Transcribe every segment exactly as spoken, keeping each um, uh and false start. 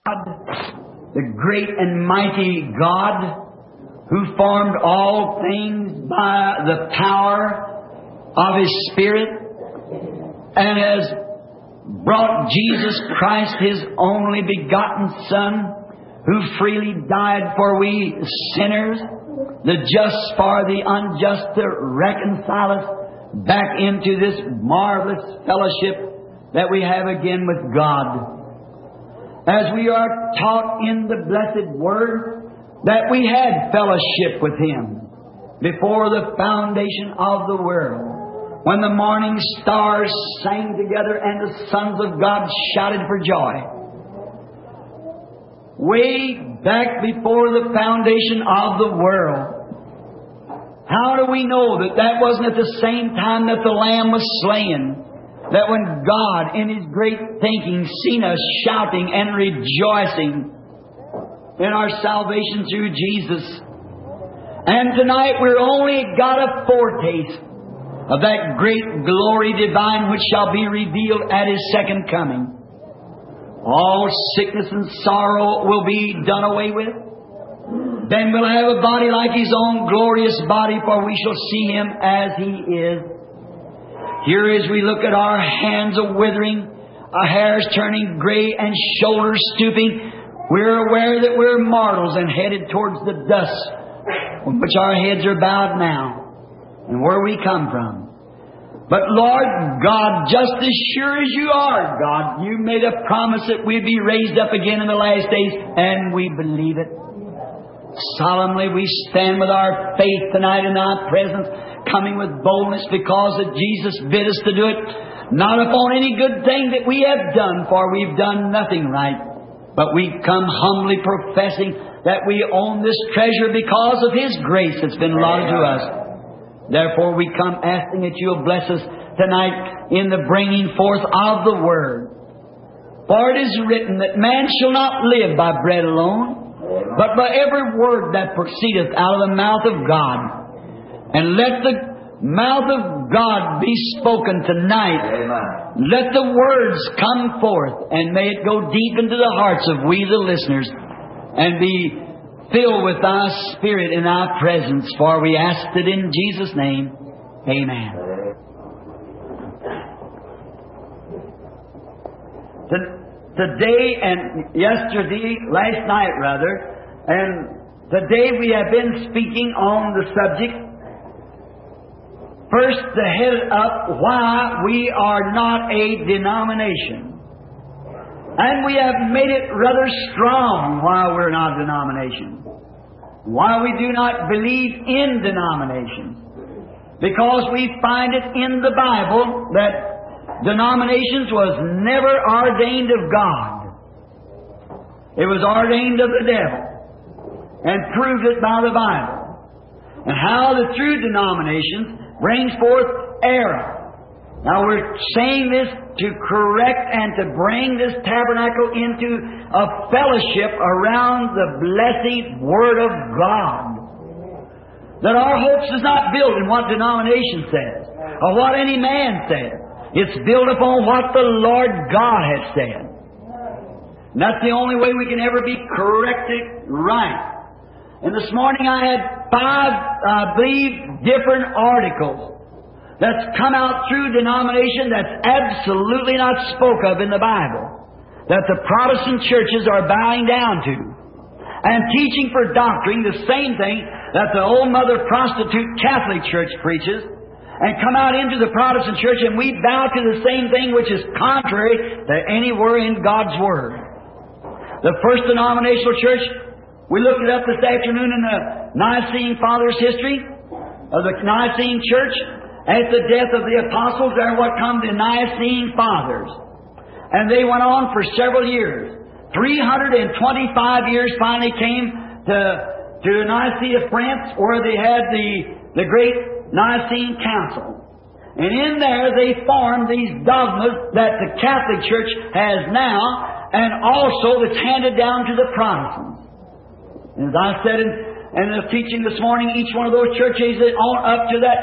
the great and mighty God, who formed all things by the power of His Spirit, and has brought Jesus Christ, His only begotten Son, who freely died for we sinners, the just for the unjust, to reconcile us back into this marvelous fellowship that we have again with God. As we are taught in the blessed Word that we had fellowship with Him before the foundation of the world, when the morning stars sang together and the sons of God shouted for joy. Way back before the foundation of the world. How do we know that that wasn't at the same time that the Lamb was slain? That when God, in His great thinking, seen us shouting and rejoicing in our salvation through Jesus. And tonight we're only got a foretaste of that great glory divine which shall be revealed at His second coming. All sickness and sorrow will be done away with. Then we'll have a body like His own glorious body, for we shall see Him as He is. Here as we look at our hands a withering, our hairs turning gray and shoulders stooping, we're aware that we're mortals and headed towards the dust on which our heads are bowed now and where we come from. But Lord God, just as sure as You are, God, You made a promise that we'd be raised up again in the last days, and we believe it. Solemnly we stand with our faith tonight in Thy presence, coming with boldness because that Jesus bid us to do it, not upon any good thing that we have done, for we've done nothing right. But we come humbly professing that we own this treasure because of His grace that's been allotted to us. Therefore we come asking that You'll bless us tonight in the bringing forth of the Word. For it is written that man shall not live by bread alone, but by every word that proceedeth out of the mouth of God. And let the mouth of God be spoken tonight. Amen. Let the words come forth, and may it go deep into the hearts of we the listeners, and be filled with Thy Spirit in Thy presence. For we ask it in Jesus' name. Amen. Today and yesterday, last night rather, and today we have been speaking on the subject, first to head up, why we are not a denomination. And we have made it rather strong why we're not a denomination. Why we do not believe in denominations. Because we find it in the Bible that denominations was never ordained of God. It was ordained of the devil, and proved it by the Bible. And how the true denominations brings forth error. Now we're saying this to correct and to bring this tabernacle into a fellowship around the blessed Word of God. That our hopes is not built in what denomination says, or what any man says. It's built upon what the Lord God has said. And that's the only way we can ever be corrected right. And this morning I had five, I believe, different articles that's come out through denomination that's absolutely not spoke of in the Bible, that the Protestant churches are bowing down to, and teaching for doctrine the same thing that the old mother prostitute Catholic Church preaches, and come out into the Protestant church, and we bow to the same thing which is contrary to anywhere in God's Word. The first denominational church, we looked it up this afternoon in the Nicene Fathers' history of the Nicene Church. At the death of the apostles, there what come the Nicene Fathers. And they went on for several years. three hundred twenty-five years finally came to, to Nicaea, France, where they had the, the great Nicene Council. And in there they formed these dogmas that the Catholic Church has now, and also that's handed down to the Protestants. And as I said in, in the teaching this morning, each one of those churches on up to that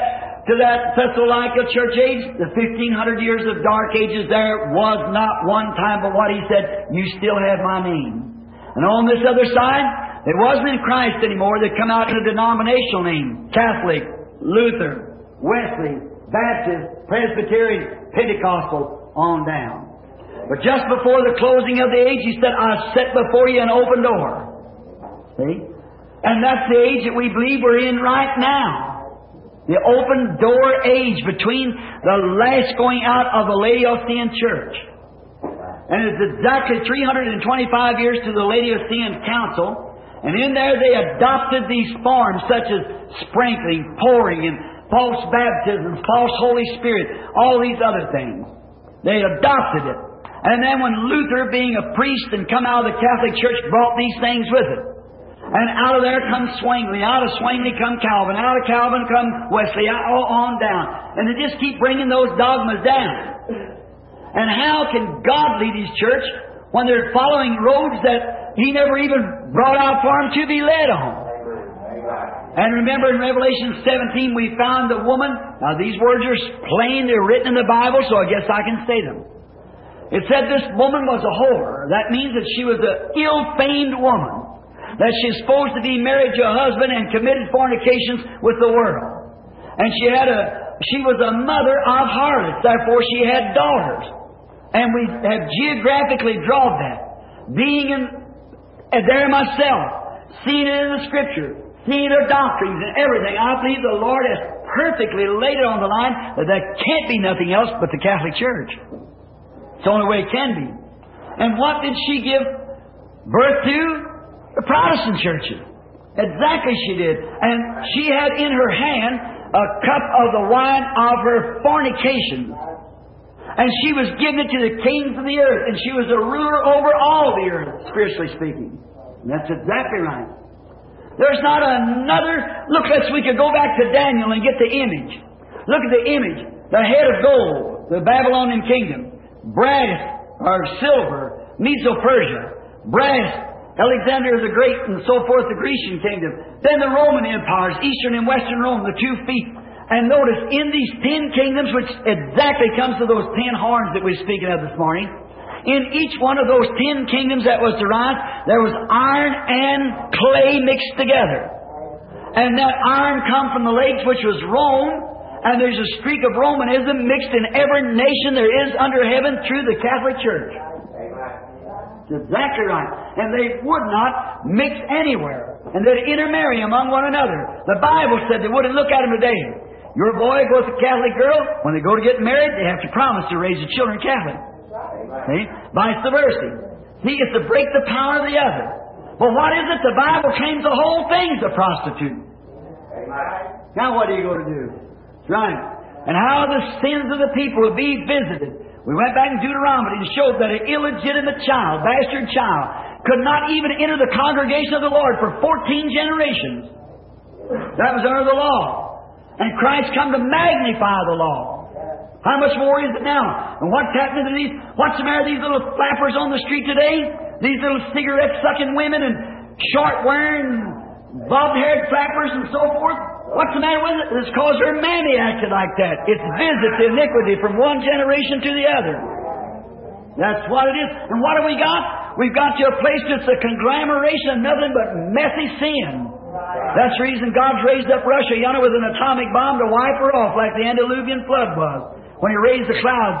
to that Thessalonica church age, the fifteen hundred years of dark ages, there was not one time but what He said, you still have my name. And on this other side, it wasn't in Christ anymore. They come out in a denominational name. Catholic, Luther, Wesley, Baptist, Presbyterian, Pentecostal, on down. But just before the closing of the age, He said, I set before you an open door. See? And that's the age that we believe we're in right now. The open door age between the last going out of the Laodicean church. And it's exactly three hundred twenty-five years to the Laodicean Council. And in there they adopted these forms such as sprinkling, pouring, and false baptism, false Holy Spirit, all these other things. They adopted it. And then when Luther, being a priest and come out of the Catholic Church, brought these things with it. And out of there comes Zwingli, out of Zwingli come Calvin, out of Calvin come Wesley, all on down. And they just keep bringing those dogmas down. And how can God lead His church when they're following roads that He never even brought out for them to be led on? And remember in Revelation seventeen we found a woman. Now these words are plain, they're written in the Bible, so I guess I can say them. It said this woman was a whore. That means that she was an ill-famed woman. That she's supposed to be married to a husband and committed fornications with the world. And she had a she was a mother of harlots, therefore she had daughters. And we have geographically drawn that. Being in, and there myself, seeing it in the Scripture, seeing their doctrines and everything, I believe the Lord has perfectly laid it on the line that there can't be nothing else but the Catholic Church. It's the only way it can be. And what did she give birth to? The Protestant churches. Exactly she did. And she had in her hand a cup of the wine of her fornications. And she was given it to the kings of the earth. And she was a ruler over all the earth, spiritually speaking. And that's exactly right. There's not another... Look, let's we could go back to Daniel and get the image. Look at the image. The head of gold, the Babylonian kingdom. Brass, or silver, Medo-Persia. Brass, Alexander the Great, and so forth, the Grecian kingdom. Then the Roman empires, Eastern and Western Rome, the two feet. And notice, in these ten kingdoms, which exactly comes to those ten horns that we're speaking of this morning, in each one of those ten kingdoms that was derived, there was iron and clay mixed together. And that iron come from the lakes, which was Rome, and there's a streak of Romanism mixed in every nation there is under heaven through the Catholic Church. That's exactly right. And they would not mix anywhere. And they'd intermarry among one another. The Bible said they wouldn't. Look at them today. Your boy goes with a Catholic girl. When they go to get married, they have to promise to raise the children Catholic. See? Vice versa. He gets to break the power of the other. Well, what is it? The Bible claims the whole thing's a prostitute. Now what are you going to do? That's right. And how the sins of the people will be visited. We went back in Deuteronomy and showed that an illegitimate child, bastard child, could not even enter the congregation of the Lord for fourteen generations. That was under the law. And Christ come to magnify the law. How much more is it now? And what's happening to these? What's the matter with these little flappers on the street today? These little cigarette-sucking women and short-wearing, bobbed-haired flappers and so forth? What's the matter with it? It's because her mammy acted like that. It's visits iniquity from one generation to the other. That's what it is. And what have we got? We've got to a place that's a conglomeration of nothing but messy sin. That's the reason God's raised up Russia yonder with an atomic bomb to wipe her off like the Antediluvian flood was when He raised the clouds.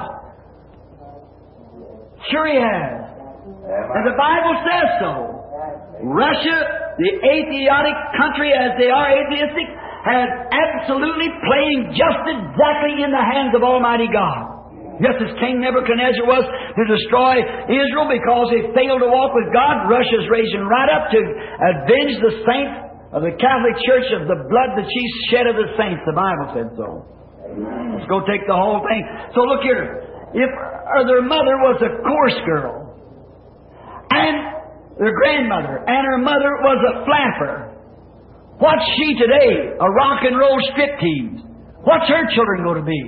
Sure He has. And the Bible says so. Russia, the atheistic country as they are atheistic, has absolutely playing just exactly in the hands of Almighty God. Just as King Nebuchadnezzar was to destroy Israel because they failed to walk with God, Russia's raising right up to avenge the saints of the Catholic Church of the blood that she shed of the saints. The Bible said so. Let's go take the whole thing. So look here. If or their mother was a coarse girl, and their grandmother, and her mother was a flapper, what's she today? A rock and roll striptease. What's her children going to be?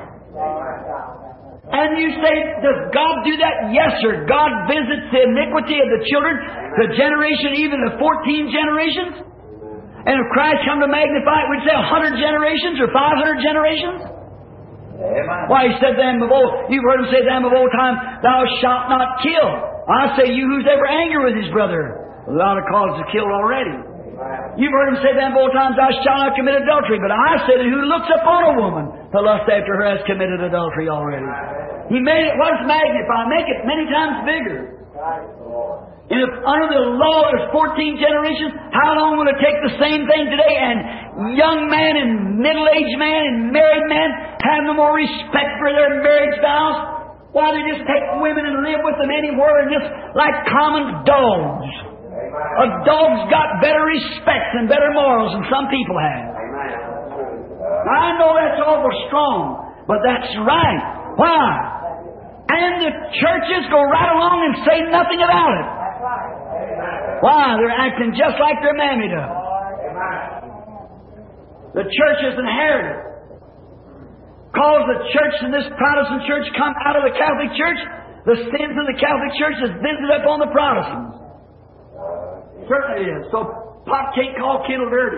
And you say, does God do that? Yes, sir. God visits the iniquity of the children, the generation, even the fourteen generations. And if Christ come to magnify it, we'd say a hundred generations or five hundred generations? Amen. Why, He said them of old, you've heard Him say them of old time, thou shalt not kill. I say, you who's ever angry with his brother, without a cause to kill already. Amen. You've heard Him say them of old times, thou shalt not commit adultery. But I say that who looks upon a woman to lust after her has committed adultery already. Amen. He made it, what's magnify? Make it many times bigger. And if under the law there's fourteen generations, how long will it take the same thing today? And young man and middle-aged man and married man have no more respect for their marriage vows? Why, they just take women and live with them anywhere and just like common dogs. A dog's got better respect and better morals than some people have. I know that's awful strong, but that's right. Why? And the churches go right along and say nothing about it. Why? They're acting just like their mammy does. The church is inherited. Because the church and this Protestant church come out of the Catholic Church, the sins of the Catholic Church is visited upon the Protestants. Certainly it is. So pot can't call kettle dirty.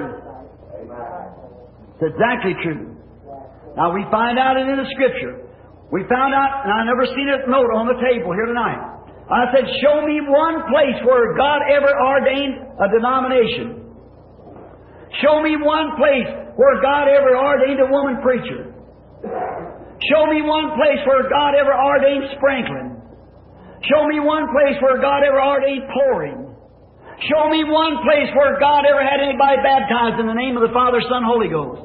It's exactly true. Now we find out it in the Scripture. We found out, and I never seen it note on the table here tonight. I said, show me one place where God ever ordained a denomination. Show me one place where God ever ordained a woman preacher. Show me one place where God ever ordained sprinkling. Show me one place where God ever ordained pouring. Show me one place where God ever had anybody baptized in the name of the Father, Son, Holy Ghost.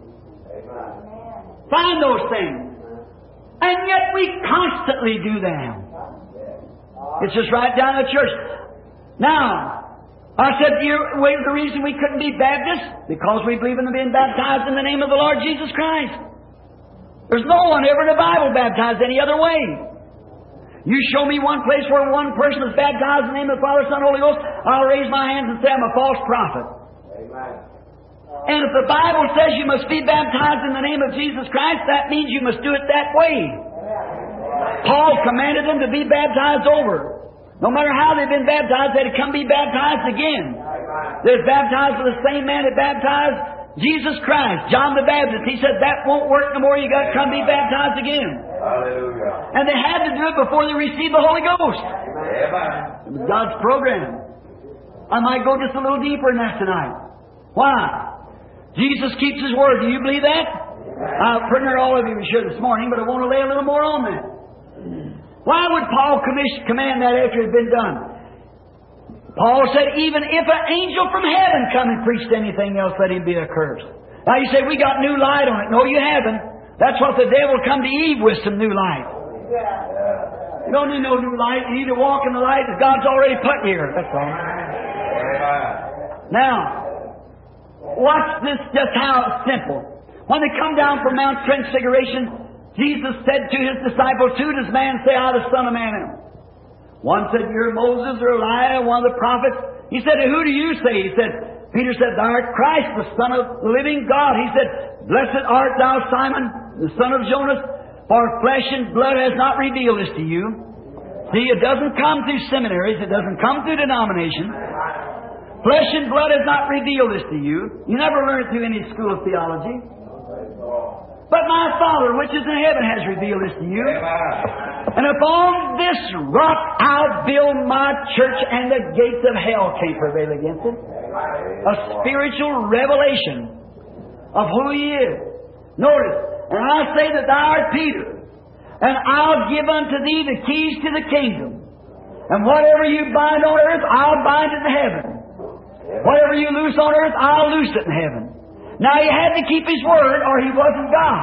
Amen. Find those things. And yet we constantly do them. It's just right down the church. Now, I said, you, well, the reason we couldn't be Baptists, because we believe in being baptized in the name of the Lord Jesus Christ. There's no one ever in the Bible baptized any other way. You show me one place where one person is baptized in the name of the Father, Son, Holy Ghost, I'll raise my hands and say I'm a false prophet. Amen. And if the Bible says you must be baptized in the name of Jesus Christ, that means you must do it that way. Paul commanded them to be baptized over. No matter how they've been baptized, they'd come be baptized again. They're baptized with the same man that baptized Jesus Christ, John the Baptist. He said, that won't work no more. You got to come be baptized again. Hallelujah. And they had to do it before they received the Holy Ghost. It was God's program. I might go just a little deeper in that tonight. Why? Jesus keeps His word. Do you believe that? Uh, pretty near all of you should this morning, but I want to lay a little more on that. Why would Paul commission, command that after it had been done? Paul said, even if an angel from heaven come and preached anything else, let him be accursed. Now you say, we got new light on it. No, you haven't. That's what the devil come to Eve with, some new light. You don't need no new light. You need to walk in the light that God's already put here. That's all. Now, watch this just how simple. When they come down from Mount Transfiguration, Jesus said to His disciples, who does man say I, the Son of Man, am? One said, you're Moses or Elijah, one of the prophets. He said, who do you say? He said, Peter said, thou art Christ, the Son of the living God. He said, blessed art thou, Simon, the son of Jonas, for flesh and blood has not revealed this to you. See, it doesn't come through seminaries. It doesn't come through denominations. Flesh and blood has not revealed this to you. You never learned it through any school of theology. But my Father, which is in heaven, has revealed this to you. And upon this rock I'll build my church, and the gates of hell can't prevail against it. A spiritual revelation of who He is. Notice, and I say that thou art Peter, and I'll give unto thee the keys to the kingdom. And whatever you bind on earth, I'll bind it in heaven. Whatever you loose on earth, I'll loose it in heaven. Now, He had to keep His word, or He wasn't God.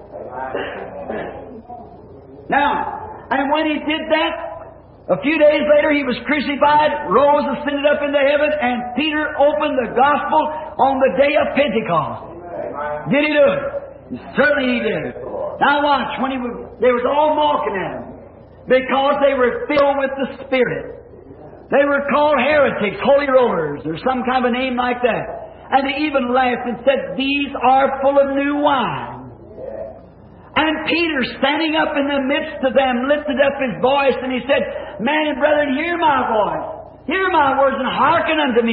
Now, and when He did that, a few days later He was crucified, rose, ascended up into heaven, and Peter opened the gospel on the day of Pentecost. Did he do it? Certainly he did. Now watch, when he was, they was all mocking at Him because they were filled with the Spirit. They were called heretics, holy rollers, or some kind of a name like that. And they even laughed and said, these are full of new wine. And Peter, standing up in the midst of them, lifted up his voice and he said, men and brethren, hear my voice. Hear my words and hearken unto me.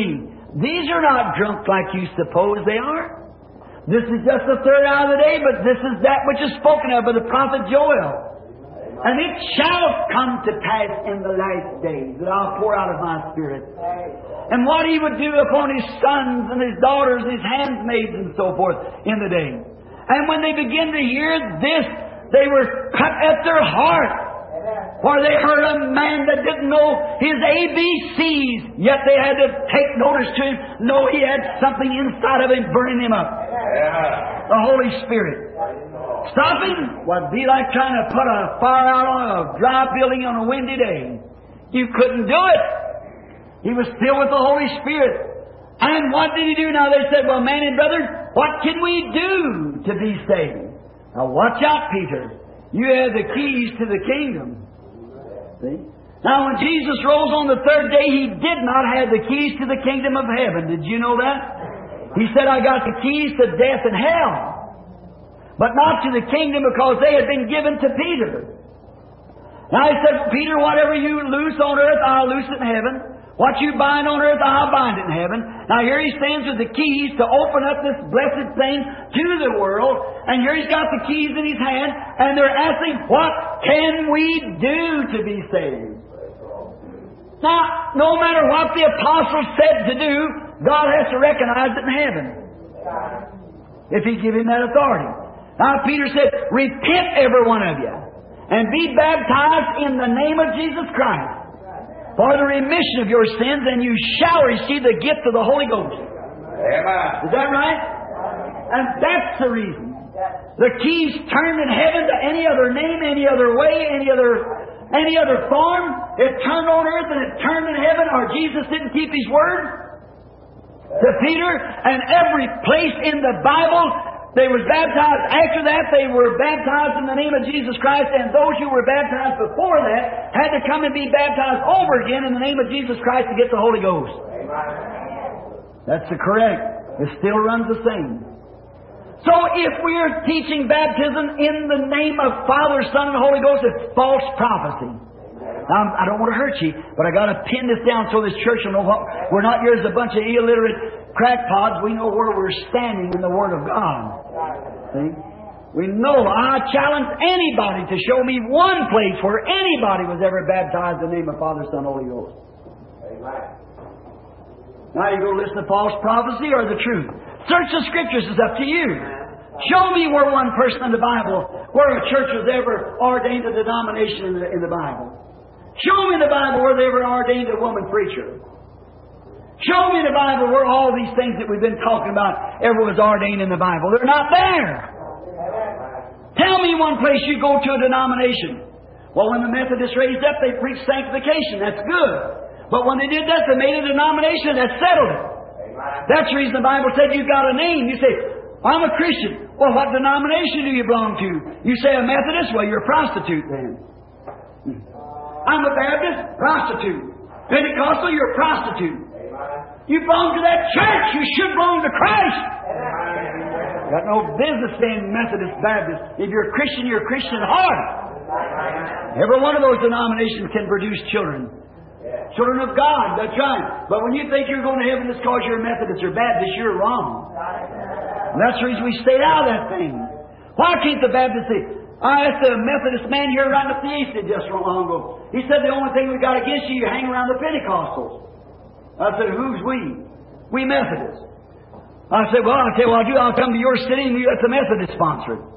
These are not drunk like you suppose they are. This is just the third hour of the day, but this is that which is spoken of by the prophet Joel. And it shall come to pass in the last days that I'll pour out of my Spirit. And what He would do upon His sons and His daughters, His handmaids and so forth in the day. And when they begin to hear this, they were cut at their heart. For they heard a man that didn't know his A B Cs, yet they had to take notice to him, know he had something inside of him burning him up. The Holy Spirit. Stopping would be like trying to put a fire out on a dry building on a windy day. You couldn't do it. He was filled with the Holy Spirit. And what did he do? Now they said, well, man and brother, what can we do to be saved? Now watch out, Peter. You have the keys to the kingdom. See? Now when Jesus rose on the third day, He did not have the keys to the kingdom of heaven. Did you know that? He said, I got the keys to death and hell. But not to the kingdom, because they had been given to Peter. Now He said, Peter, whatever you loose on earth, I'll loose it in heaven. What you bind on earth, I'll bind it in heaven. Now here He stands with the keys to open up this blessed thing to the world. And here He's got the keys in His hand. And they're asking, what can we do to be saved? Now, no matter what the apostles said to do, God has to recognize it in heaven. If He give Him that authority. Now Peter said, repent every one of you, and be baptized in the name of Jesus Christ for the remission of your sins, and you shall receive the gift of the Holy Ghost. Amen. Is that right? And that's the reason. The keys turned in heaven to any other name, any other way, any other any other form. It turned on earth and it turned in heaven, or Jesus didn't keep His word to Peter. And every place in the Bible, they were baptized. After that, they were baptized in the name of Jesus Christ, and those who were baptized before that had to come and be baptized over again in the name of Jesus Christ to get the Holy Ghost. That's the correct. It still runs the same. So if we are teaching baptism in the name of Father, Son, and Holy Ghost, it's false prophecy. Now, I don't want to hurt you, but I got to pin this down so this church will know what we're not here as a bunch of illiterate crackpots. We know where we're standing in the Word of God. See? We know. I challenge anybody to show me one place where anybody was ever baptized in the name of Father, Son, Holy Ghost. Amen. Now you go listen to false prophecy or the truth. Search the Scriptures. It's up to you. Show me where one person in the Bible, where a church was ever ordained a denomination in the, in the Bible. Show me in the Bible where they ever ordained a woman preacher. Show me in the Bible where all these things that we've been talking about ever was ordained in the Bible. They're not there. Tell me one place you go to a denomination. Well, when the Methodists raised up, they preached sanctification. That's good. But when they did that, they made a denomination. That settled it. That's the reason the Bible said you've got a name. You say, I'm a Christian. Well, what denomination do you belong to? You say a Methodist? Well, you're a prostitute then. I'm a Baptist? Prostitute. Pentecostal? You're a prostitute. You belong to that church. You should belong to Christ. Got no business saying Methodist, Baptist. If you're a Christian, you're a Christian at heart. Every one of those denominations can produce children. Children of God, that's right. But when you think you're going to heaven just because you're a Methodist or Baptist, you're wrong. And that's the reason we stayed out of that thing. Why can't the Baptist say, I asked a Methodist man here right up the east just long ago. He said the only thing we got against you, you hang around the Pentecostals. I said, who's we? We Methodists. I said, well, I'll tell you what I'll do. I'll come to your city and you let the Methodist sponsor it.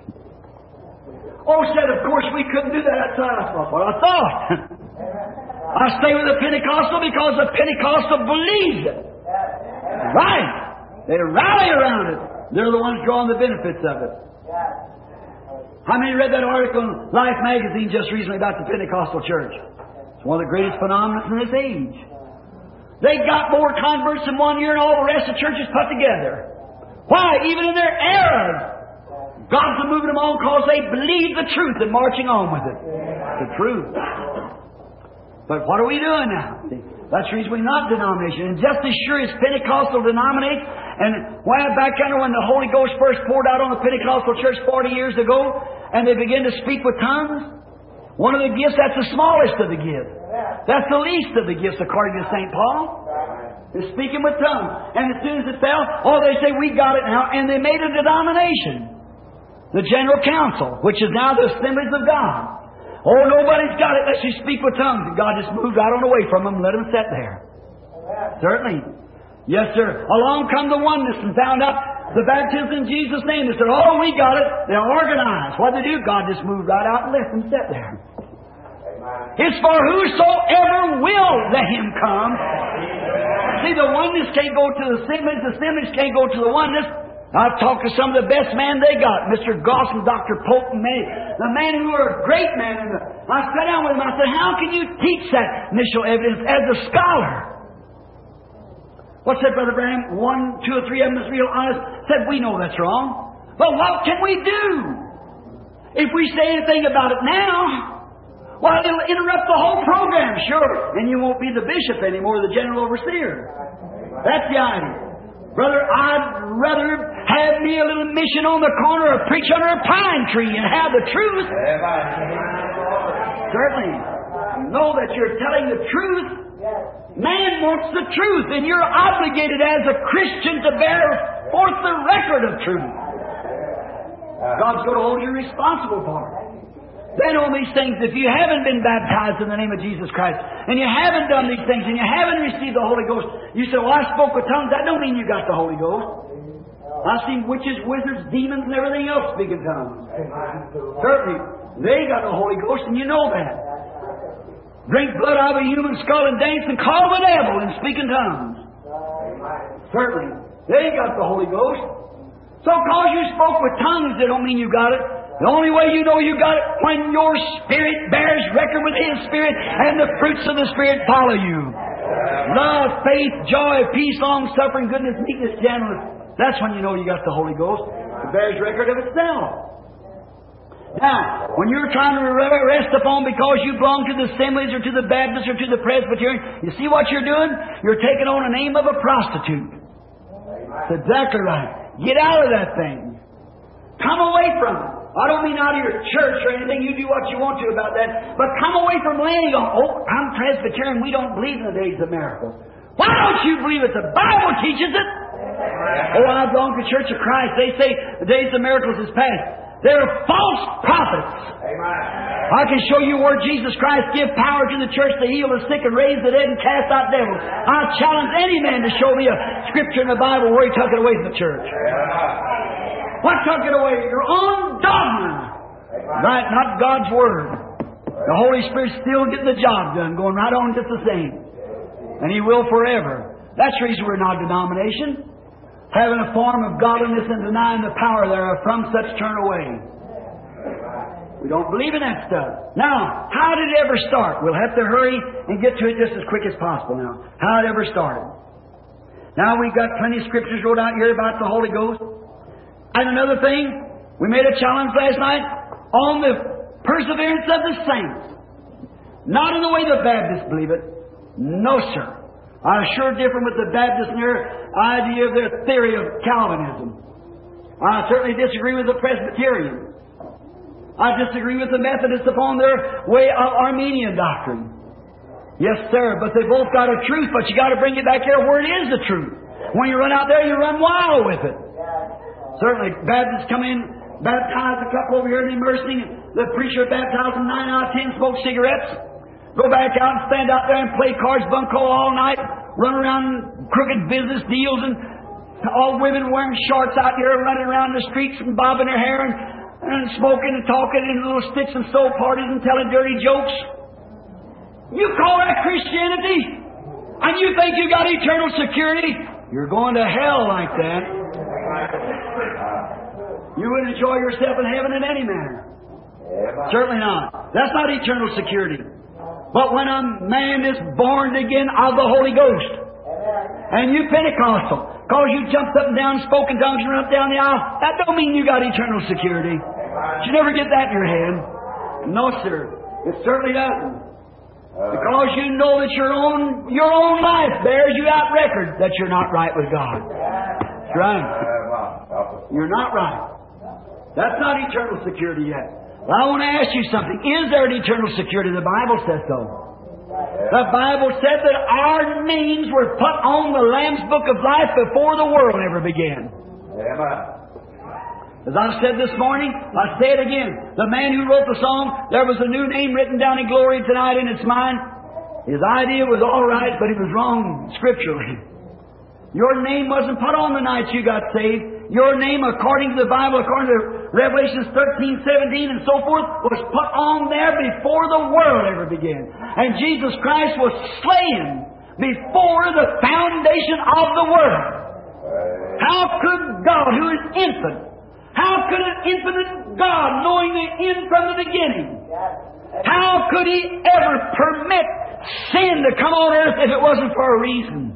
Oh, said, of course we couldn't do that. That's what I thought. I stay with the Pentecostal because the Pentecostal believes it. Right. They rally around it. They're the ones drawing the benefits of it. How many read that article in Life magazine just recently about the Pentecostal church? It's one of the greatest phenomena in this age. They got more converts in one year than all the rest of churches put together. Why? Even in their errors, God's moving them on because they believe the truth and marching on with it. The truth. But what are we doing now? That's the reason we're not denomination. And just as sure as Pentecostal denominates, and way back under when the Holy Ghost first poured out on the Pentecostal church forty years ago, and they began to speak with tongues, one of the gifts, that's the smallest of the gifts. That's the least of the gifts, according to Saint Paul. They're speaking with tongues. And as soon as it fell, oh, they say, we got it now. And they made a denomination. The General Council, which is now the Assemblies of God. Oh, nobody's got it. Let's just speak with tongues. And God just moved right on away from them and let them sit there. Certainly. Yes, sir. Along come the oneness and found out the baptism in Jesus' name. They said, oh, we got it. They're organized. What did they do? God just moved right out and let them sit there. It's for whosoever will let Him come. See, the oneness can't go to the Assemblies. The Assemblies can't go to the oneness. I've talked to some of the best men they got, Mister Goss and Doctor Pope and many, the men who are great men. And I sat down with them. I said, how can you teach that initial evidence as a scholar? What's that, Brother Branham? One, two, or three of them is real honest. Said, we know that's wrong. But what can we do? If we say anything about it now, well, it'll interrupt the whole program, sure. And you won't be the bishop anymore, the general overseer. That's the idea. Brother, I'd rather have me a little mission on the corner or preach under a pine tree and have the truth. Certainly. Know that you're telling the truth. Man wants the truth, and you're obligated as a Christian to bear forth the record of truth. God's going to hold you responsible for it. Then on these things, if you haven't been baptized in the name of Jesus Christ, and you haven't done these things, and you haven't received the Holy Ghost, you say, well, I spoke with tongues. That don't mean you got the Holy Ghost. I've seen witches, wizards, demons, and everything else speak in tongues. Certainly, they got the Holy Ghost, and you know that. Drink blood out of a human skull and dance and call the devil and speak in tongues. Certainly, they got the Holy Ghost. So because you spoke with tongues, that don't mean you got it. The only way you know you got it, when your spirit bears record with His Spirit and the fruits of the Spirit follow you. Love, faith, joy, peace, long-suffering, goodness, meekness, gentleness. That's when you know you got the Holy Ghost. It bears record of itself. Now, when you're trying to rest upon because you belong to the Assemblies or to the Baptists or to the Presbyterian, you see what you're doing? You're taking on the name of a prostitute. That's exactly right. Get out of that thing. Come away from it. I don't mean out of your church or anything. You do what you want to about that. But come away from laying on, oh, I'm Presbyterian. We don't believe in the days of miracles. Why don't you believe it? The Bible teaches it. Oh, I belong to the Church of Christ. They say the days of miracles is past. They're false prophets. I can show you where Jesus Christ give power to the church to heal the sick and raise the dead and cast out devils. I challenge any man to show me a scripture in the Bible where He took it away from the church. What took it away? Your own dogma. Right, not God's Word. The Holy Spirit's still getting the job done, going right on just the same. And He will forever. That's the reason we're not a denomination. Having a form of godliness and denying the power thereof, from such turn away. We don't believe in that stuff. Now, how did it ever start? We'll have to hurry and get to it just as quick as possible now. How it ever started. Now we've got plenty of scriptures wrote out here about the Holy Ghost. And another thing, we made a challenge last night on the perseverance of the saints. Not in the way the Baptists believe it. No, sir. I'm sure different with the Baptists and their idea of their theory of Calvinism. I certainly disagree with the Presbyterians. I disagree with the Methodists upon their way of Armenian doctrine. Yes, sir, but they both got a truth, but you got to bring it back here where it is the truth. When you run out there, you run wild with it. Certainly, Baptists come in, baptize a couple over here in the immersing. The preacher baptized them, nine out of ten smoke cigarettes. Go back out and stand out there and play cards, bunco all night, run around crooked business deals, and all women wearing shorts out here, running around the streets and bobbing their hair and, and smoking and talking in little sticks and soul parties and telling dirty jokes. You call that Christianity? And you think you got eternal security? You're going to hell like that. You wouldn't enjoy yourself in heaven in any manner. Certainly not. That's not eternal security. But when a man is born again of the Holy Ghost, and you Pentecostal, because you jumped up and down, spoke in tongues, and run up down the aisle, that don't mean you got eternal security. You never get that in your head. No, sir. It certainly doesn't. Because you know that your own your own life bears you out record that you're not right with God. That's right. You're not right. That's not eternal security yet. Well, I want to ask you something. Is there an eternal security? The Bible says so. The Bible said that our names were put on the Lamb's Book of Life before the world ever began. Amen. As I said this morning, I say it again. The man who wrote the song, there was a new name written down in glory tonight in its mind. His idea was all right, but he was wrong scripturally. Your name wasn't put on the night you got saved. Your name, according to the Bible, according to Revelation thirteen, seventeen, and so forth, was put on there before the world ever began. And Jesus Christ was slain before the foundation of the world. How could God, who is infinite, how could an infinite God, knowing the end from the beginning, how could He ever permit sin to come on earth if it wasn't for a reason?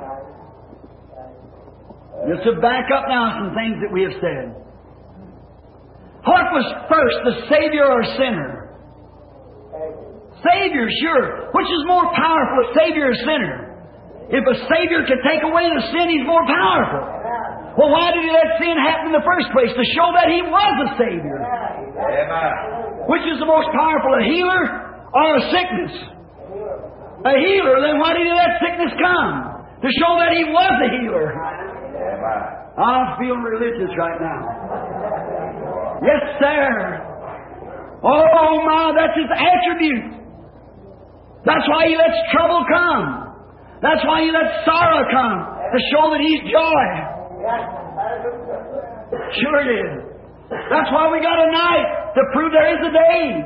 Just to back up now some things that we have said. What was first, the Savior or sinner? Savior, sure. Which is more powerful, a Savior or sinner? If a Savior can take away the sin, He's more powerful. Well, why did He let sin happen in the first place? To show that He was a Savior. Which is the most powerful, a healer or a sickness? A healer, then why did He let sickness come? To show that He was a healer. I'm feeling religious right now. Yes, sir. Oh, my, that's His attribute. That's why He lets trouble come. That's why He lets sorrow come. To show that He's joy. Sure it is. That's why we got a night. To prove there is a day.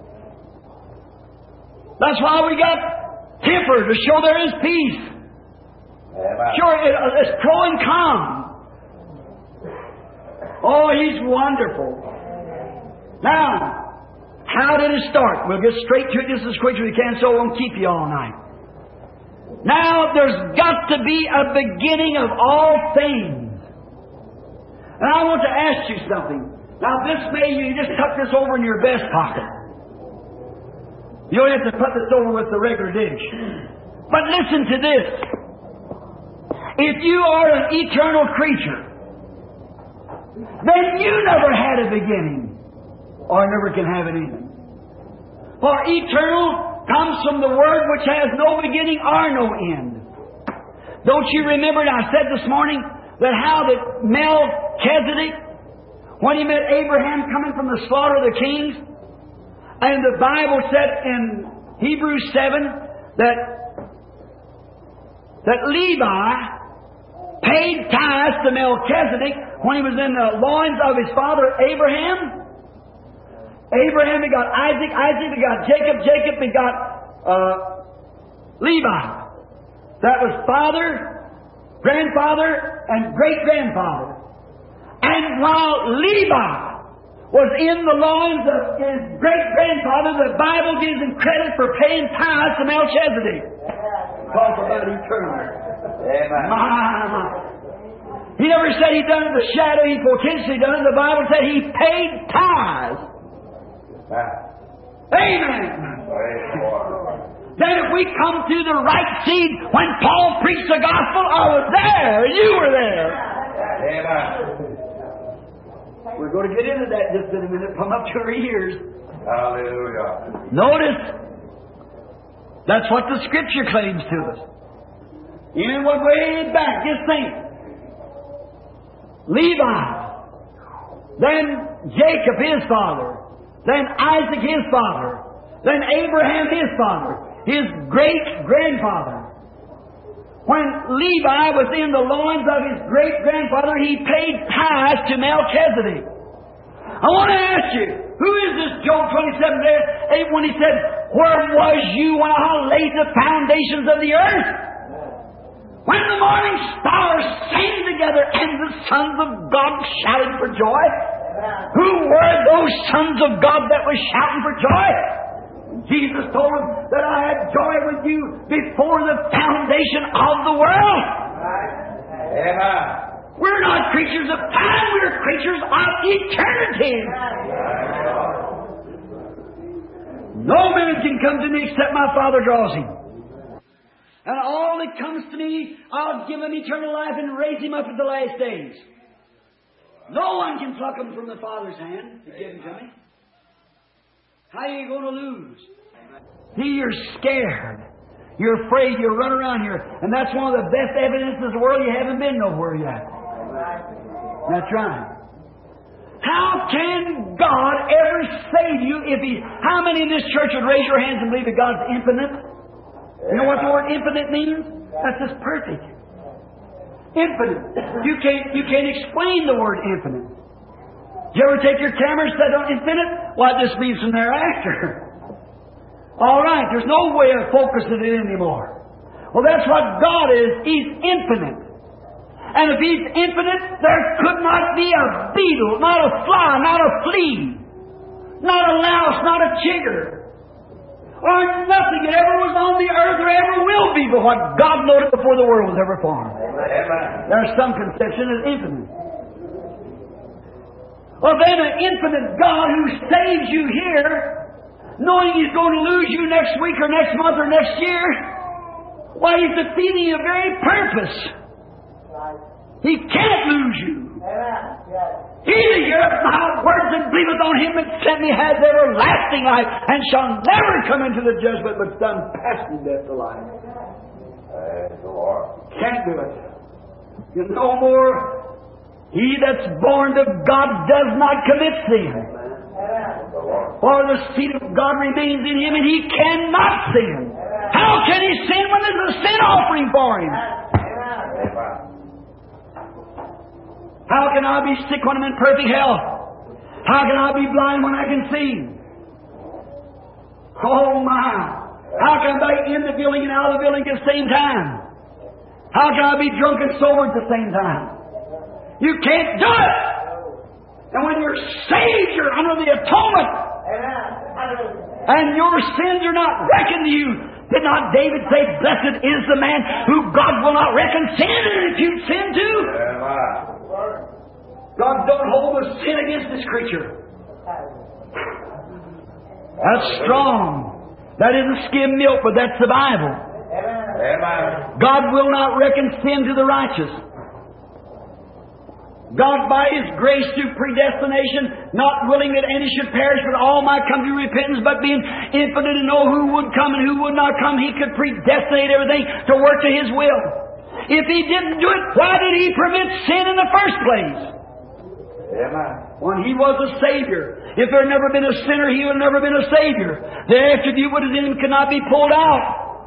That's why we got temper. To show there is peace. Sure, it, it's pro and con. Oh, He's wonderful. Now, how did it start? We'll get straight to it just as quick as we can, so it won't keep you all night. Now, there's got to be a beginning of all things. And I want to ask you something. Now, this may, you just tuck this over in your vest pocket. You don't have to put this over with the regular dish. But listen to this. If you are an eternal creature, then you never had a beginning, or never can have an end. For eternal comes from the Word which has no beginning or no end. Don't you remember, and I said this morning, that how that Melchizedek, when he met Abraham coming from the slaughter of the kings, and the Bible said in Hebrews seven that, that Levi paid tithes to Melchizedek when he was in the loins of his father Abraham. Abraham begot Isaac, Isaac begot Jacob, Jacob begot uh, Levi. That was father, grandfather, and great-grandfather. And while Levi was in the loins of his great-grandfather, the Bible gives him credit for paying tithes to Melchizedek. Talk about eternal. Amen. My, my. He never said He done it the shadow, He potentially done it. The Bible said He paid tithes. Amen. Then if we come to the right seed, when Paul preached the gospel, I was there, and you were there. Amen. We're going to get into that just in a minute, come up to our ears. Hallelujah. Notice, that's what the Scripture claims to us. Even went way back, just think. Levi, then Jacob his father, then Isaac his father, then Abraham his father, his great-grandfather. When Levi was in the loins of his great-grandfather, he paid tithes to Melchizedek. I want to ask you, who is this Job twenty-seven eight when he said, "Where was you when I laid the foundations of the earth? When the morning stars sang together and the sons of God shouted for joy?" Who were those sons of God that were shouting for joy? Jesus told them that I had joy with you before the foundation of the world. Amen. We're not creatures of time, we're creatures of eternity. No man can come to me except my Father draws him. And all that comes to me, I'll give him eternal life and raise him up at the last days. No one can pluck him from the Father's hand to give him to me. How are you going to lose? See, you're scared. You're afraid. You run around here. And that's one of the best evidences in the world you haven't been nowhere yet. That's right. How can God ever save you if He... How many in this church would raise your hands and believe that God's infinite? You know what the word infinite means? That's just perfect. Infinite. You can't, you can't explain the word infinite. Did you ever take your camera and set on infinite? Well, it just means from thereafter. All right, there's no way of focusing it anymore. Well, that's what God is. He's infinite. And if He's infinite, there could not be a beetle, not a fly, not a flea, not a louse, not a chigger, or nothing that ever was on the earth or ever will be but what God noted before the world was ever formed. Amen. There's some conception of infinite. Well, then an infinite God who saves you here, knowing He's going to lose you next week or next month or next year, why, He's defeating your very purpose. He can't lose you. He that heareth my words and believeth on Him that sent me has everlasting life, and shall never come into the judgment, but done past from death to life. Can't do it. You no more. He that's born of God does not commit sin. For the seed of God remains in him, and he cannot sin. How can he sin when there's a sin offering for him? How can I be sick when I'm in perfect health? How can I be blind when I can see? Oh my! How can I be in the building and out of the building at the same time? How can I be drunk and sober at the same time? You can't do it! And when you're saved, you're under the atonement. And your sins are not reckoned to you. Did not David say, blessed is the man who God will not reckon sin and impute sin to? God don't hold a sin against His creature. That's strong. That isn't skim milk, but that's the Bible. God will not reckon sin to the righteous. God, by His grace through predestination, not willing that any should perish, but all might come to repentance, but being infinite to know who would come and who would not come, He could predestinate everything to work to His will. If He didn't do it, why did He permit sin in the first place? When He was a Savior. If there had never been a sinner, He would have never been a Savior. The attribute what is in Him cannot be pulled out.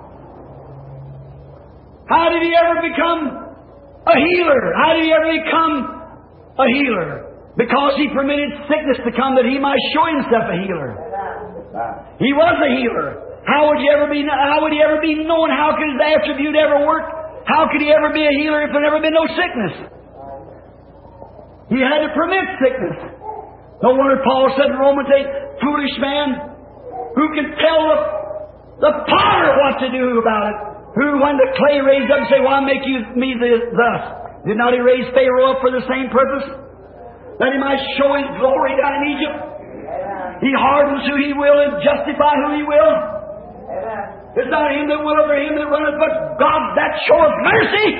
How did He ever become a healer? How did He ever become a healer? Because He permitted sickness to come that He might show Himself a healer. He was a healer. How would He ever be? How would He ever be known? How could His attribute ever work? How could He ever be a healer if there never been no sickness? He had to permit sickness. No wonder Paul said in Romans eight, foolish man, who can tell the, the potter what to do about it? Who, when the clay raised up, say, why make you me this, thus? Did not He raise Pharaoh up for the same purpose? That He might show His glory down in Egypt? He hardens who He will and justify who He will. It's not him that willeth or him that runneth, but God that showeth mercy.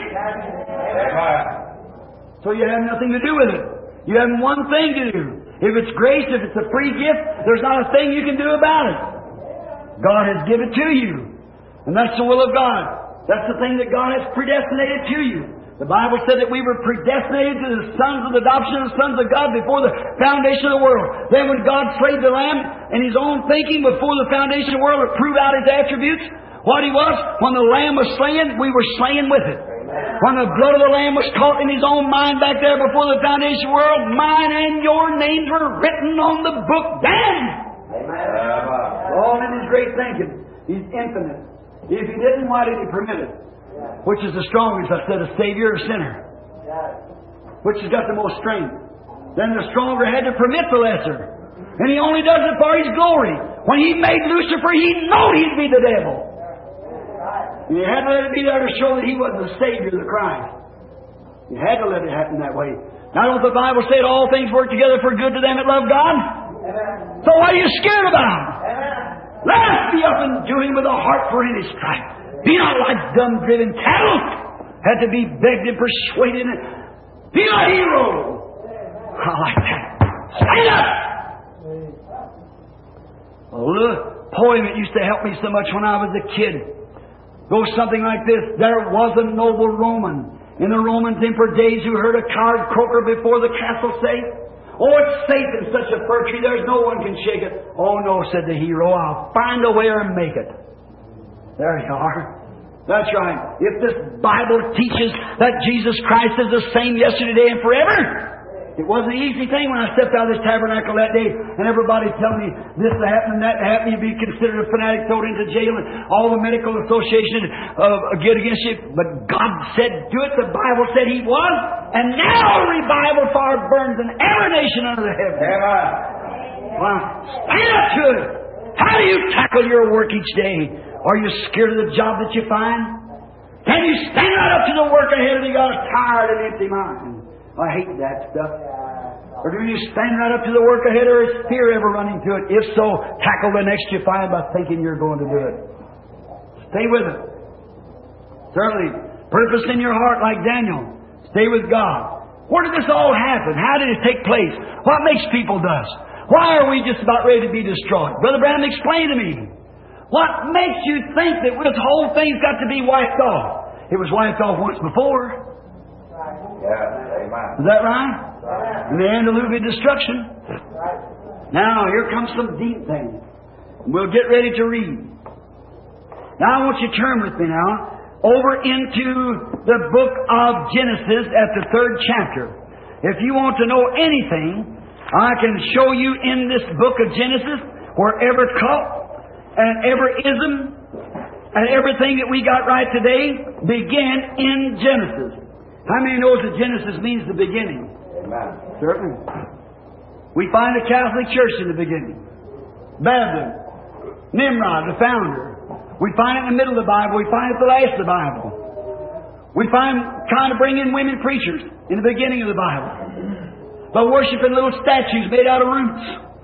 So you have nothing to do with it. You have one thing to do. If it's grace, if it's a free gift, there's not a thing you can do about it. God has given it to you. And that's the will of God. That's the thing that God has predestinated to you. The Bible said that we were predestinated to the sons of the adoption of the sons of God before the foundation of the world. Then when God slayed the Lamb in His own thinking before the foundation of the world to prove out His attributes, what He was, when the Lamb was slain, we were slain with it. When the blood of the Lamb was caught in His own mind back there before the foundation of the world, mine and your names were written on the book then. All in His great thinking. He's infinite. If He didn't, why did He permit it? Which is the strongest, I said, a Savior or sinner? Which has got the most strength? Then the stronger had to permit the lesser. And He only does it for His glory. When He made Lucifer, He knew he'd be the devil. And He had to let it be there to show that He was the Savior, the Christ. He had to let it happen that way. Now, don't the Bible say that all things work together for good to them that love God? Amen. So what are you scared about? Amen. Let us be up and do Him with a heart for any strife. Be not like dumb driven cattle. Had to be begged and persuaded. Be a hero. I like that. Stand up! A little poem that used to help me so much when I was a kid. goes something like this. There was a noble Roman in the Roman emperor days who heard a coward croaker before the castle say, "Oh, it's safe in such a fir tree, there's no one can shake it." "Oh no," said the hero, "I'll find a way or make it." There you are. That's right. If this Bible teaches that Jesus Christ is the same yesterday, today, and forever, it wasn't an easy thing when I stepped out of this tabernacle that day and everybody telling me this happened, that happened, you'd be considered a fanatic, thrown into jail, and all the medical association uh, get against you. But God said, do it. The Bible said He was. And now revival far burns in every nation under the heaven. Amen. Wow. Stand up to it. How do you tackle your work each day? Are you scared of the job that you find? Can you stand right up to the work ahead and you got a tired and empty mind? I hate that stuff. Or do you stand right up to the work ahead, or is fear ever running to it? If so, tackle the next you find by thinking you're going to do it. Stay with it. Certainly, purpose in your heart like Daniel. Stay with God. Where did this all happen? How did it take place? What makes people dust? Why are we just about ready to be destroyed? Brother Branham, explain to me. What makes you think that this whole thing's got to be wiped off? It was wiped off once before. Yeah, amen. Is that right? Right. In the antediluvian destruction. Right. Now, here comes some deep things. We'll get ready to read. Now, I want you to turn with me now over into the book of Genesis at the third chapter. If you want to know anything, I can show you in this book of Genesis where every cult and every ism and everything that we got right today began in Genesis. How many knows that Genesis means the beginning? Amen. Certainly. We find the Catholic Church in the beginning. Babylon, Nimrod, the founder. We find it in the middle of the Bible. We find it at the last of the Bible. We find trying to bring in women preachers in the beginning of the Bible. By worshiping little statues made out of roots.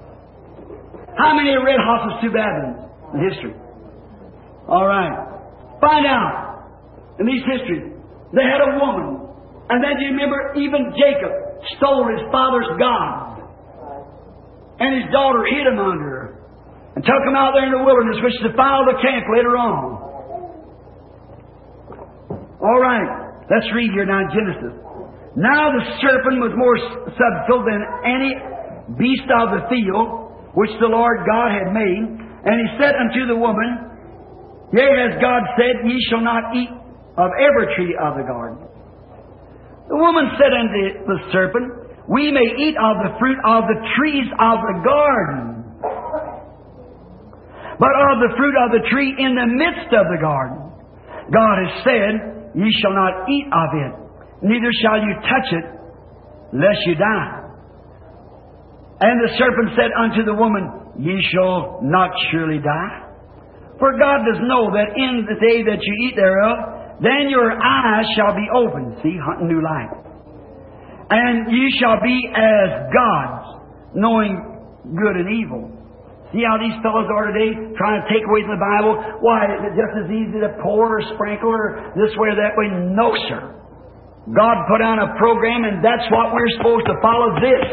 How many have read Hosses to Babylon in history? All right. Find out in these histories. They had a woman. And then you remember even Jacob stole his father's gods. And his daughter hid him under her. And took him out there in the wilderness, which defiled the camp later on. All right. Let's read here now in Genesis. Now the serpent was more subtle than any beast of the field, which the Lord God had made. And he said unto the woman, Yea, as God said, ye shall not eat of every tree of the garden. The woman said unto the serpent, We may eat of the fruit of the trees of the garden, but of the fruit of the tree in the midst of the garden, God has said, Ye shall not eat of it, neither shall you touch it, lest you die. And the serpent said unto the woman, Ye shall not surely die. For God does know that in the day that you eat thereof, then your eyes shall be opened. See, hunting new light. And ye shall be as gods, knowing good and evil. See how these fellows are today, trying to take away from the Bible? Why, is it just as easy to pour or sprinkle or this way or that way? No, sir. God put on a program, and that's what we're supposed to follow, this.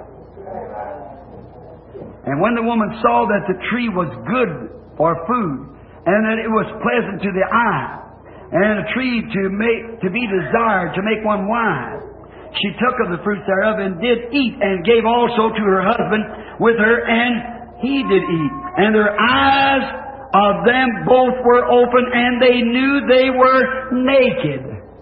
And when the woman saw that the tree was good for food, and that it was pleasant to the eye, and a tree to make to be desired to make one wise, she took of the fruits thereof and did eat, and gave also to her husband with her, and he did eat. And their eyes of them both were open, and they knew they were naked.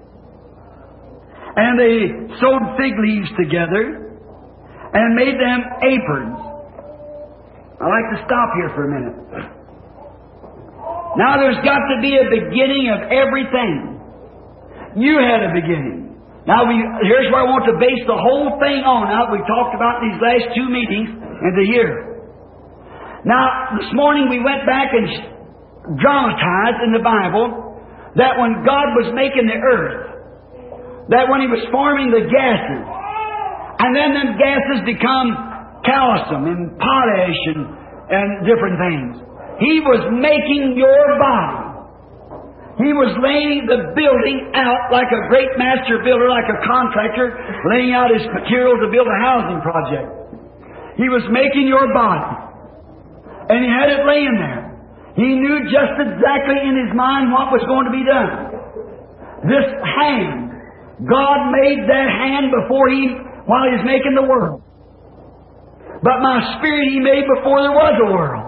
And they sewed fig leaves together and made them aprons. I'd like to stop here for a minute. Now there's got to be a beginning of everything. You had a beginning. Now we, here's where I want to base the whole thing on. Now we talked about these last two meetings in the year. Now this morning we went back and dramatized in the Bible that when God was making the earth, that when He was forming the gases, and then them gases become calcium and potash and, and different things. He was making your body. He was laying the building out like a great master builder, like a contractor, laying out his material to build a housing project. He was making your body. And He had it laying there. He knew just exactly in His mind what was going to be done. This hand, God made that hand before He, while He was making the world. But my spirit He made before there was a world.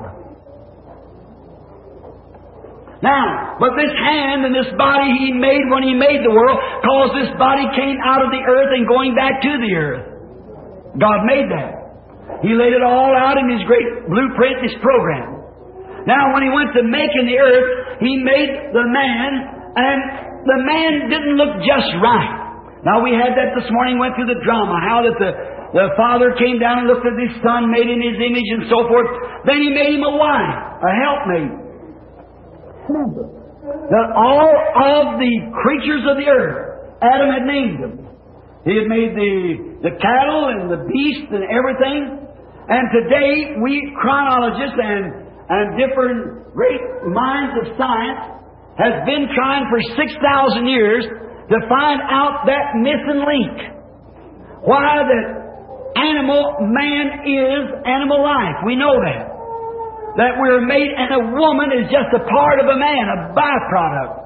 Now, but this hand and this body He made when He made the world, because this body came out of the earth and going back to the earth. God made that. He laid it all out in His great blueprint, His program. Now, when He went to making the earth, He made the man, and the man didn't look just right. Now, we had that this morning, went through the drama, how that the, the Father came down and looked at His Son, made in His image and so forth. Then He made him a wife, a helpmate. Remember that all of the creatures of the earth, Adam had named them. He had made the, the cattle and the beasts and everything. And today, we chronologists and, and different great minds of science has been trying for six thousand years to find out that missing link. Why that animal, man is animal life. We know that. That we're made, and a woman is just a part of a man, a byproduct.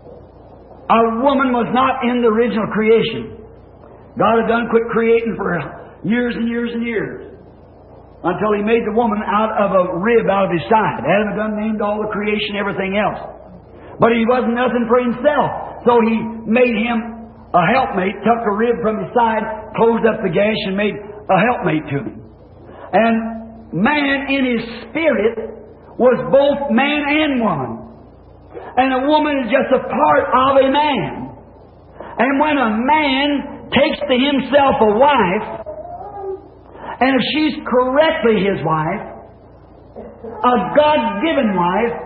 A woman was not in the original creation. God had done quit creating for years and years and years, until He made the woman out of a rib out of His side. Adam had done named all the creation, everything else. But He wasn't nothing for Himself. So He made him a helpmate, took a rib from his side, closed up the gash, and made a helpmate to him. And man in his spirit was both man and woman. And a woman is just a part of a man. And when a man takes to himself a wife, and if she's correctly his wife, a God-given wife,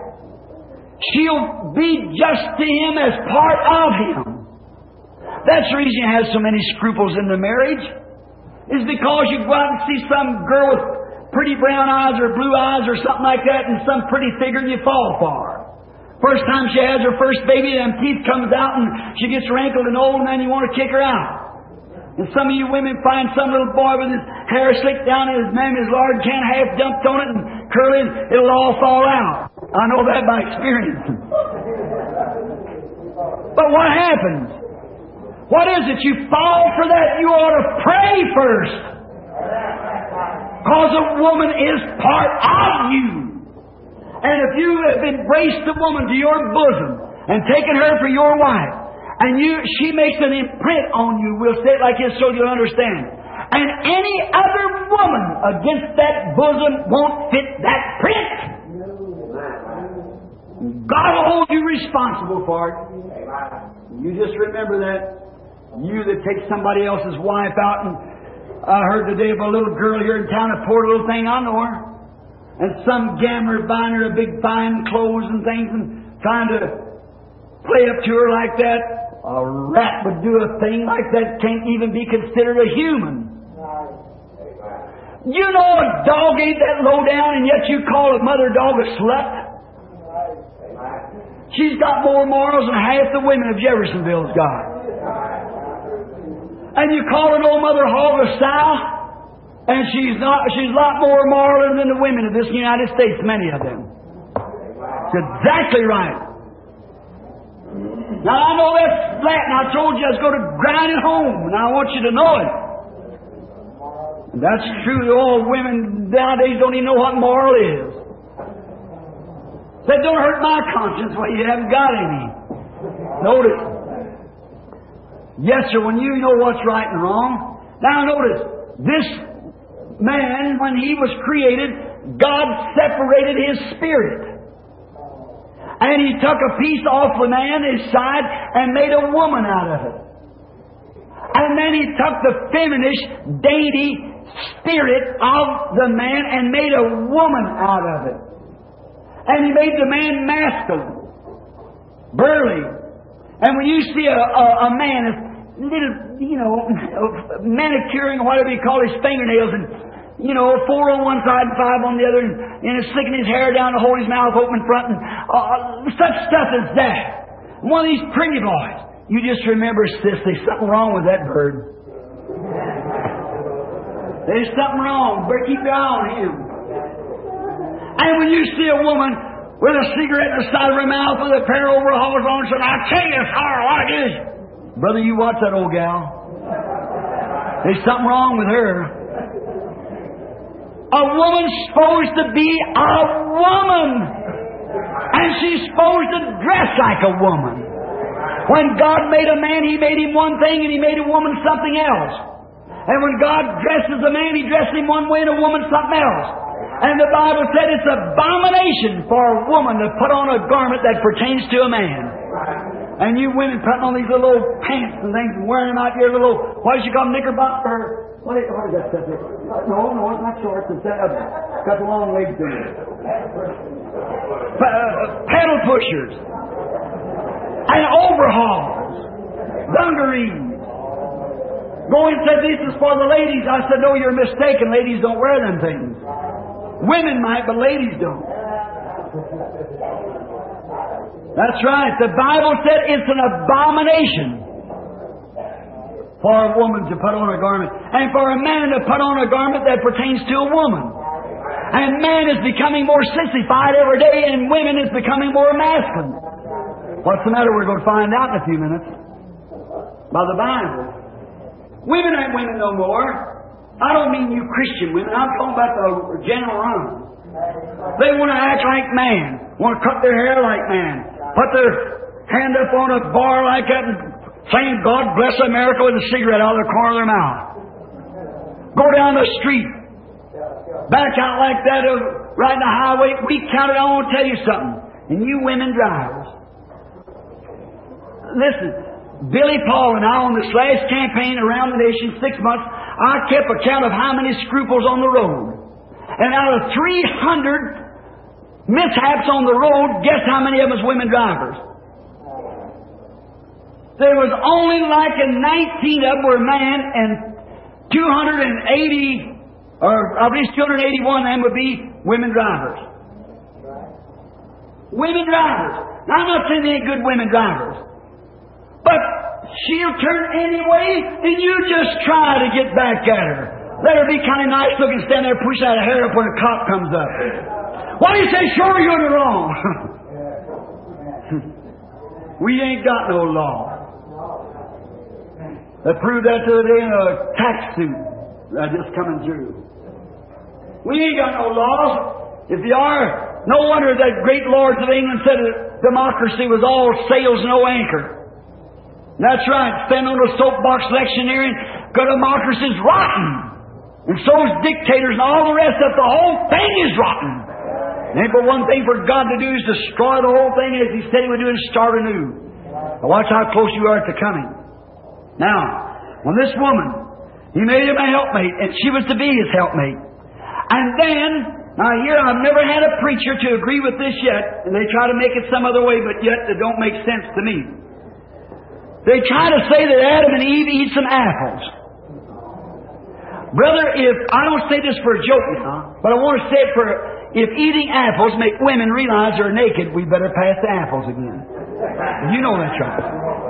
she'll be just to him as part of him. That's the reason you have so many scruples in the marriage, is because you go out and see some girl with pretty brown eyes or blue eyes or something like that and some pretty figure and you fall for her. First time she has her first baby, them teeth comes out and she gets wrinkled and old, and then you want to kick her out. And some of you women find some little boy with his hair slicked down and his man, his lard can half dumped on it and curly, it'll all fall out. I know that by experience. But what happens? What is it? You fall for that. You ought to pray first. Because a woman is part of you. And if you have embraced a woman to your bosom and taken her for your wife, and you, she makes an imprint on you, we'll say it like this so you'll understand. And any other woman against that bosom won't fit that print. God will hold you responsible for it. You just remember that. You that take somebody else's wife out, and I heard today of a little girl here in town, a poor little thing, I know her. And some gambler buying her a big fine clothes and things and trying to play up to her like that. A rat would do a thing like that, can't even be considered a human. You know a dog ain't that low down, and yet you call a mother dog a slut? She's got more morals than half the women of Jeffersonville's got. And you call an old mother hog a sow, and she's not, she's a lot more moral than the women of this United States, many of them. It's exactly right. Now I know that's flat, and I told you I was going to grind it home, and I want you to know it. And that's true. The old women nowadays don't even know what moral is. That don't hurt my conscience. Well, you haven't got any. Notice. Yes, sir, when you know what's right and wrong. Now notice, this man, when he was created, God separated his spirit. And He took a piece off the man, his side, and made a woman out of it. And then He took the feminine, dainty spirit of the man and made a woman out of it. And He made the man masculine, burly. And when you see a, a, a man, a little, you know, manicuring, whatever you call his fingernails, and, you know, four on one side and five on the other, and, and sticking his hair down to hold his mouth open in front, and uh, such stuff as that. One of these pretty boys. You just remember, sis, there's something wrong with that bird. There's something wrong. Better keep your eye on him. And when you see a woman with a cigarette in the side of her mouth, with a pair of overalls on, and said, "I'll tell you, sorrow, what it is." Brother, you watch that old gal. There's something wrong with her. A woman's supposed to be a woman. And she's supposed to dress like a woman. When God made a man, He made him one thing, and He made a woman something else. And when God dresses a man, He dressed him one way and a woman something else. And the Bible said it's abomination for a woman to put on a garment that pertains to a man. And you women putting on these little old pants and things and wearing them out here, little, what do you call them, knickerbocker? What is, what is that stuff? No, no, it's not shorts. It's uh, got the long legs in it. Uh, pedal pushers. And overhauls. Dungarees. Going and said, "This is for the ladies." I said, "No, you're mistaken. Ladies don't wear them things. Women might, but ladies don't." That's right. The Bible said it's an abomination for a woman to put on a garment, and for a man to put on a garment that pertains to a woman. And man is becoming more sissified every day, and women is becoming more masculine. What's the matter? We're going to find out in a few minutes by the Bible. Women ain't women no more. I don't mean you Christian women. I'm talking about the general run. They want to act like man, want to cut their hair like man, put their hand up on a bar like that and saying, "God bless America," with a cigarette out of the corner of their mouth. Go down the street, back out like that, uh, riding the highway. We counted, I want to tell you something. And you women drivers, listen, Billy Paul and I, on this last campaign around the nation, six months, I kept a count of how many scruples on the road. And out of three hundred mishaps on the road, guess how many of them was women drivers? There was only like a nineteen of them were man, and two hundred eighty, or at least two hundred eighty-one of them would be women drivers. Women drivers. Now, I'm not saying they ain't good women drivers, but she'll turn anyway, and you just try to get back at her. Let her be kind of nice looking, stand there, push out a hair up when a cop comes up. Why do you say, "Sure, you're in the wrong"? We ain't got no law. They proved that the other day in a tax suit uh, just coming through. We ain't got no laws. If you are, no wonder that great lords of England said that democracy was all sails, no anchor. That's right. Stand on the soapbox electioneering, because democracy's rotten. And so is dictators and all the rest of it. The whole thing is rotten. And ain't but one thing for God to do is destroy the whole thing as He said He would do and start anew. Now watch how close you are to coming. Now, when this woman, He made him a helpmate, and she was to be His helpmate. And then, now here I've never had a preacher to agree with this yet, and they try to make it some other way, but yet it don't make sense to me. They try to say that Adam and Eve eat some apples. Brother, if, I don't say this for a joke now, but I want to say it for, if eating apples make women realize they're naked, we better pass the apples again. You know that's right.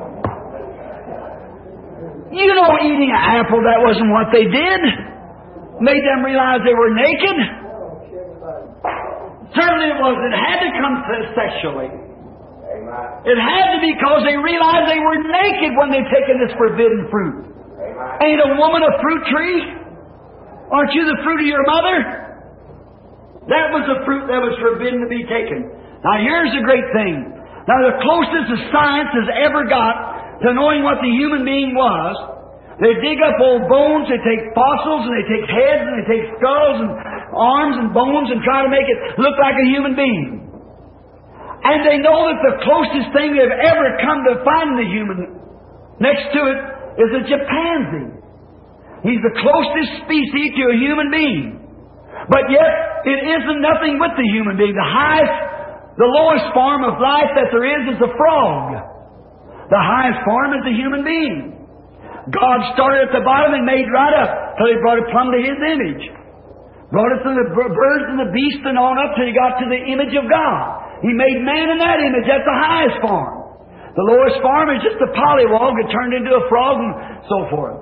You know eating an apple, that wasn't what they did. Made them realize they were naked. Certainly it was. It had to come sexually. It had to be because they realized they were naked when they'd taken this forbidden fruit. Ain't a woman a fruit tree? Aren't you the fruit of your mother? That was the fruit that was forbidden to be taken. Now here's the great thing. Now the closest that science has ever got to knowing what the human being was, they dig up old bones, they take fossils, and they take heads, and they take skulls, and arms, and bones, and try to make it look like a human being. And they know that the closest thing they've ever come to finding the human next to it is a chimpanzee. He's the closest species to a human being. But yet, it isn't nothing with the human being. The highest, the lowest form of life that there is is a frog. The highest form is the human being. God started at the bottom and made right up till He brought it plumb to His image. Brought it to the birds and the beasts and on up till He got to the image of God. He made man in that image. That's the highest form. The lowest form is just a pollywog that turned into a frog and so forth.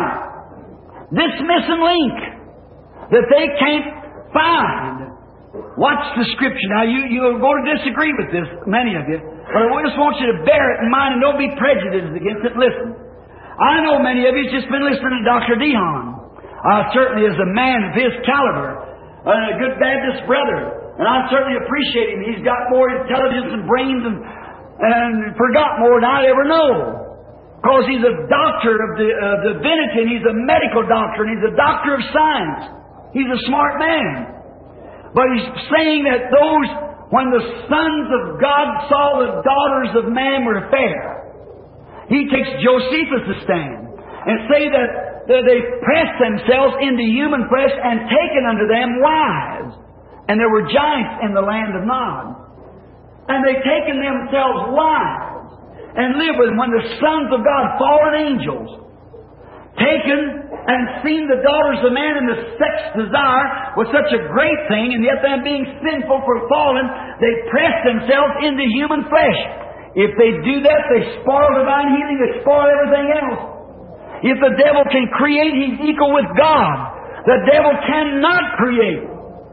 Now, this missing link that they can't find Watch the Scripture. Now, you, you're going to disagree with this, many of you, but I just want you to bear it in mind and don't be prejudiced against it. Listen. I know many of you have just been listening to Doctor Dehon. Uh, certainly as a man of his caliber, and a good Baptist brother, and I certainly appreciate him. He's got more intelligence and brains and, and forgot more than I ever know. Because he's a doctor of the uh, divinity, and he's a medical doctor, and he's a doctor of science. He's a smart man. But he's saying that those, when the sons of God saw the daughters of man were fair, he takes Josephus to stand and say that, that they pressed themselves into human flesh and taken unto them wives. And there were giants in the land of Nod. And they taken themselves wives and lived with them. When the sons of God, fallen angels, taken and seen the daughters of man, and the sex desire was such a great thing, and yet them being sinful for fallen, they pressed themselves into human flesh. If they do that, they spoil divine healing, they spoil everything else. If the devil can create, he's equal with God. The devil cannot create.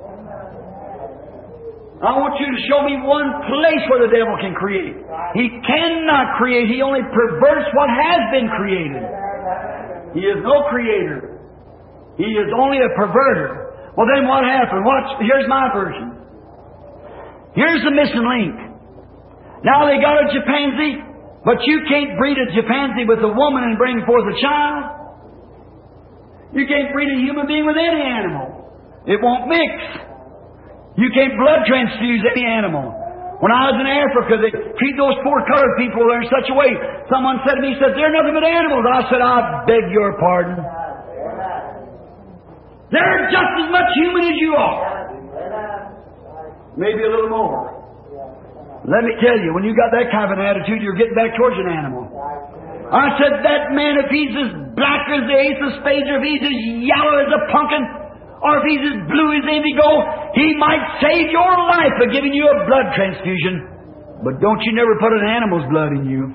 I want you to show me one place where the devil can create. He cannot create. He only perverts what has been created. He is no creator. He is only a perverter. Well, then what happened? Watch. Here's my version. Here's the missing link. Now they got a chimpanzee, but you can't breed a chimpanzee with a woman and bring forth a child. You can't breed a human being with any animal. It won't mix. You can't blood transfuse any animal. When I was in Africa, they treat those poor colored people there in such a way. Someone said to me, he said, they're nothing but animals. I said, I beg your pardon. They're just as much human as you are. Maybe a little more. Let me tell you, when you got that kind of an attitude, you're getting back towards an animal. I said, that man, if he's as black as the ace of spades, or if he's as yellow as a pumpkin, or if he's as blue as indigo, he might save your life by giving you a blood transfusion. But don't you never put an animal's blood in you.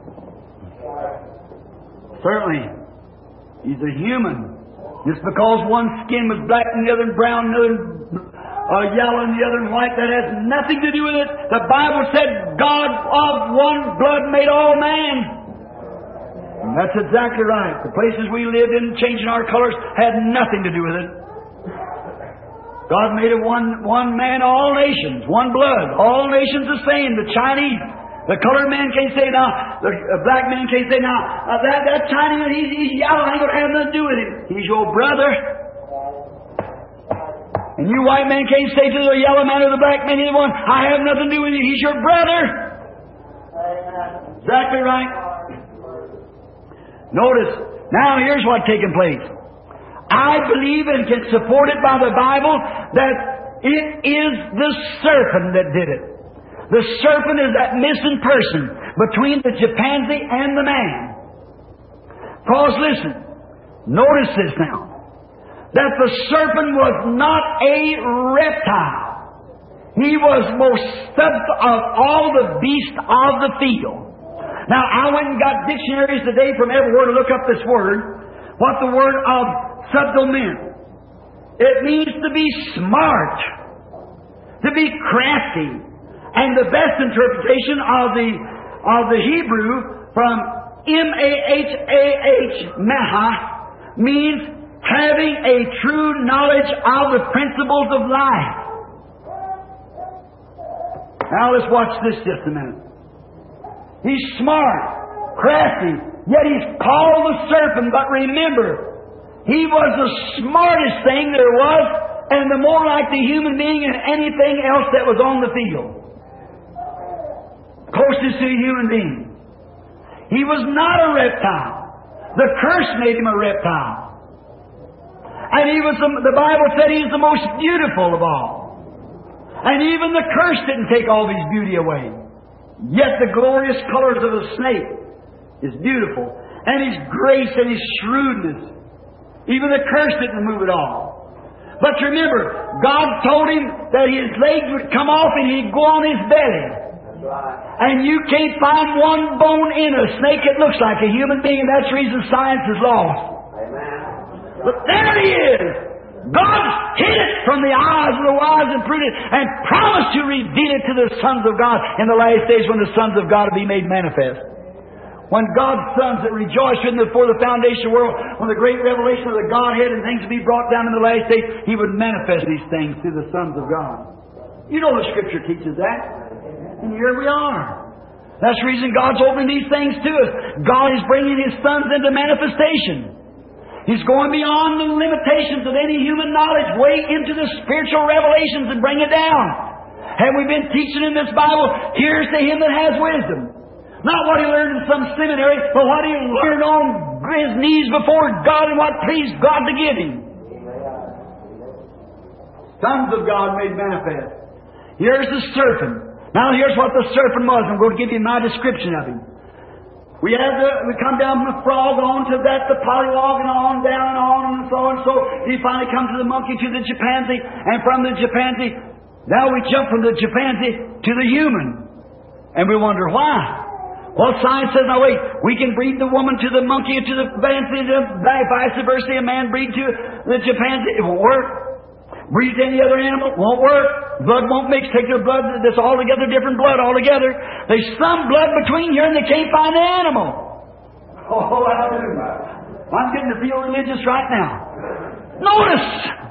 Certainly, he's a human. Just because one skin was black and the other brown and the other uh, yellow and the other white, that has nothing to do with it. The Bible said God of one blood made all man. And that's exactly right. The places we lived in, changing our colors, had nothing to do with it. God made it one, one man, all nations, one blood, all nations the same. The Chinese, the colored man can't say now, the black man can't say now, uh, that, that Chinese, he's, he's yellow, I ain't going to have nothing to do with him. He's your brother. And you white men can't say to the yellow man or the black man, either one, I have nothing to do with you. He's your brother. Exactly right. Notice, now here's what's taking place. I believe and can support it by the Bible that it is the serpent that did it. The serpent is that missing person between the chimpanzee and the man. Because listen, notice this now, that the serpent was not a reptile. He was most sub of all the beasts of the field. Now I went and got dictionaries today from everywhere to look up this word, what the word of subtle meant. It means to be smart, to be crafty. And the best interpretation of the of the Hebrew from M A H A H, Maha, means having a true knowledge of the principles of life. Now let's watch this just a minute. He's smart, crafty, yet he's called the serpent, but remember, he was the smartest thing there was, and the more like the human being than anything else that was on the field. Closest to a human being. He was not a reptile. The curse made him a reptile. And he was the, the Bible said he is the most beautiful of all. And even the curse didn't take all his beauty away. Yet the glorious colors of a snake is beautiful. And his grace and his shrewdness. Even the curse didn't remove it all. But remember, God told him that his legs would come off and he'd go on his belly. And you can't find one bone in a snake that looks like a human being, and that's the reason science is lost. But there he is, God hid it from the eyes of the wise and prudent and promised to reveal it to the sons of God in the last days when the sons of God will be made manifest. When God's sons that rejoiced in before the foundation of the world, when the great revelation of the Godhead and things would be brought down in the last days, He would manifest these things through the sons of God. You know the Scripture teaches that. And here we are. That's the reason God's opening these things to us. God is bringing His sons into manifestation. He's going beyond the limitations of any human knowledge, way into the spiritual revelations and bring it down. Have we been teaching in this Bible, here's to him that has wisdom. Not what he learned in some seminary, but what he learned on his knees before God and what pleased God to give him. Sons of God made manifest. Here's the serpent. Now here's what the serpent was. I'm going to give you my description of him. We have the, we come down from the frog on to that, the pollywog, and on down and on and so and so. He finally comes to the monkey, to the chimpanzee, and from the chimpanzee, now we jump from the chimpanzee to the human. And we wonder why. Well, science says, now wait, we can breed the woman to the monkey and to the chimpanzee, vice versa, a man breed to the chimpanzee. It won't work. Breed to any other animal, won't work. Blood won't mix. Take their blood, that's altogether different blood altogether. There's some blood between here and they can't find the animal. Oh, hallelujah. I'm getting to feel religious right now. Notice!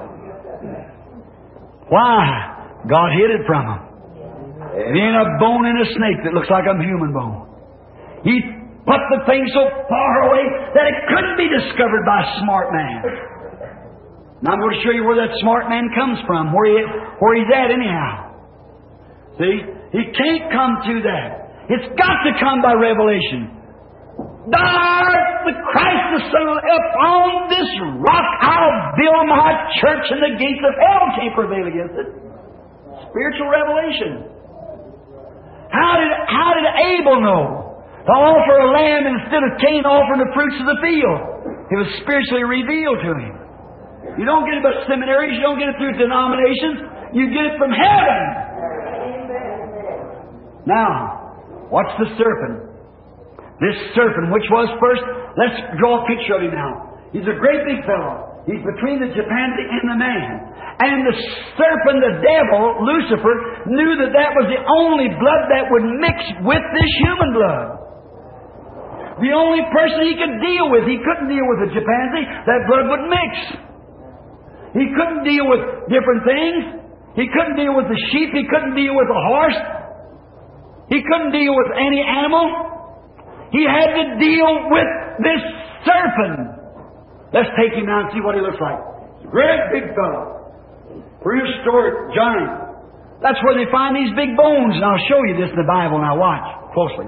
Why? God hid it from them. There ain't a bone in a snake that looks like a human bone. He put the thing so far away that it couldn't be discovered by a smart man. Now I'm going to show you where that smart man comes from, where, he, where he's at anyhow. See? He can't come to that. It's got to come by revelation. Thou the Christ the Son of God, upon this rock I'll build my church, and the gates of hell can't prevail against it. Spiritual revelation. How did, how did Abel know to offer a lamb instead of Cain offering the fruits of the field? It was spiritually revealed to him. You don't get it by seminaries. You don't get it through denominations. You get it from heaven. Now, what's the serpent? This serpent, which was first, let's draw a picture of him now. He's a great big fellow. He's between the chimpanzee and the man. And the serpent, the devil, Lucifer, knew that that was the only blood that would mix with this human blood. The only person he could deal with. He couldn't deal with the chimpanzee. That blood would mix. He couldn't deal with different things. He couldn't deal with the sheep. He couldn't deal with the horse. He couldn't deal with any animal. He had to deal with this serpent. Let's take him out and see what he looks like. He's a great big fellow. Prehistoric giant. That's where they find these big bones. And I'll show you this in the Bible. Now watch closely.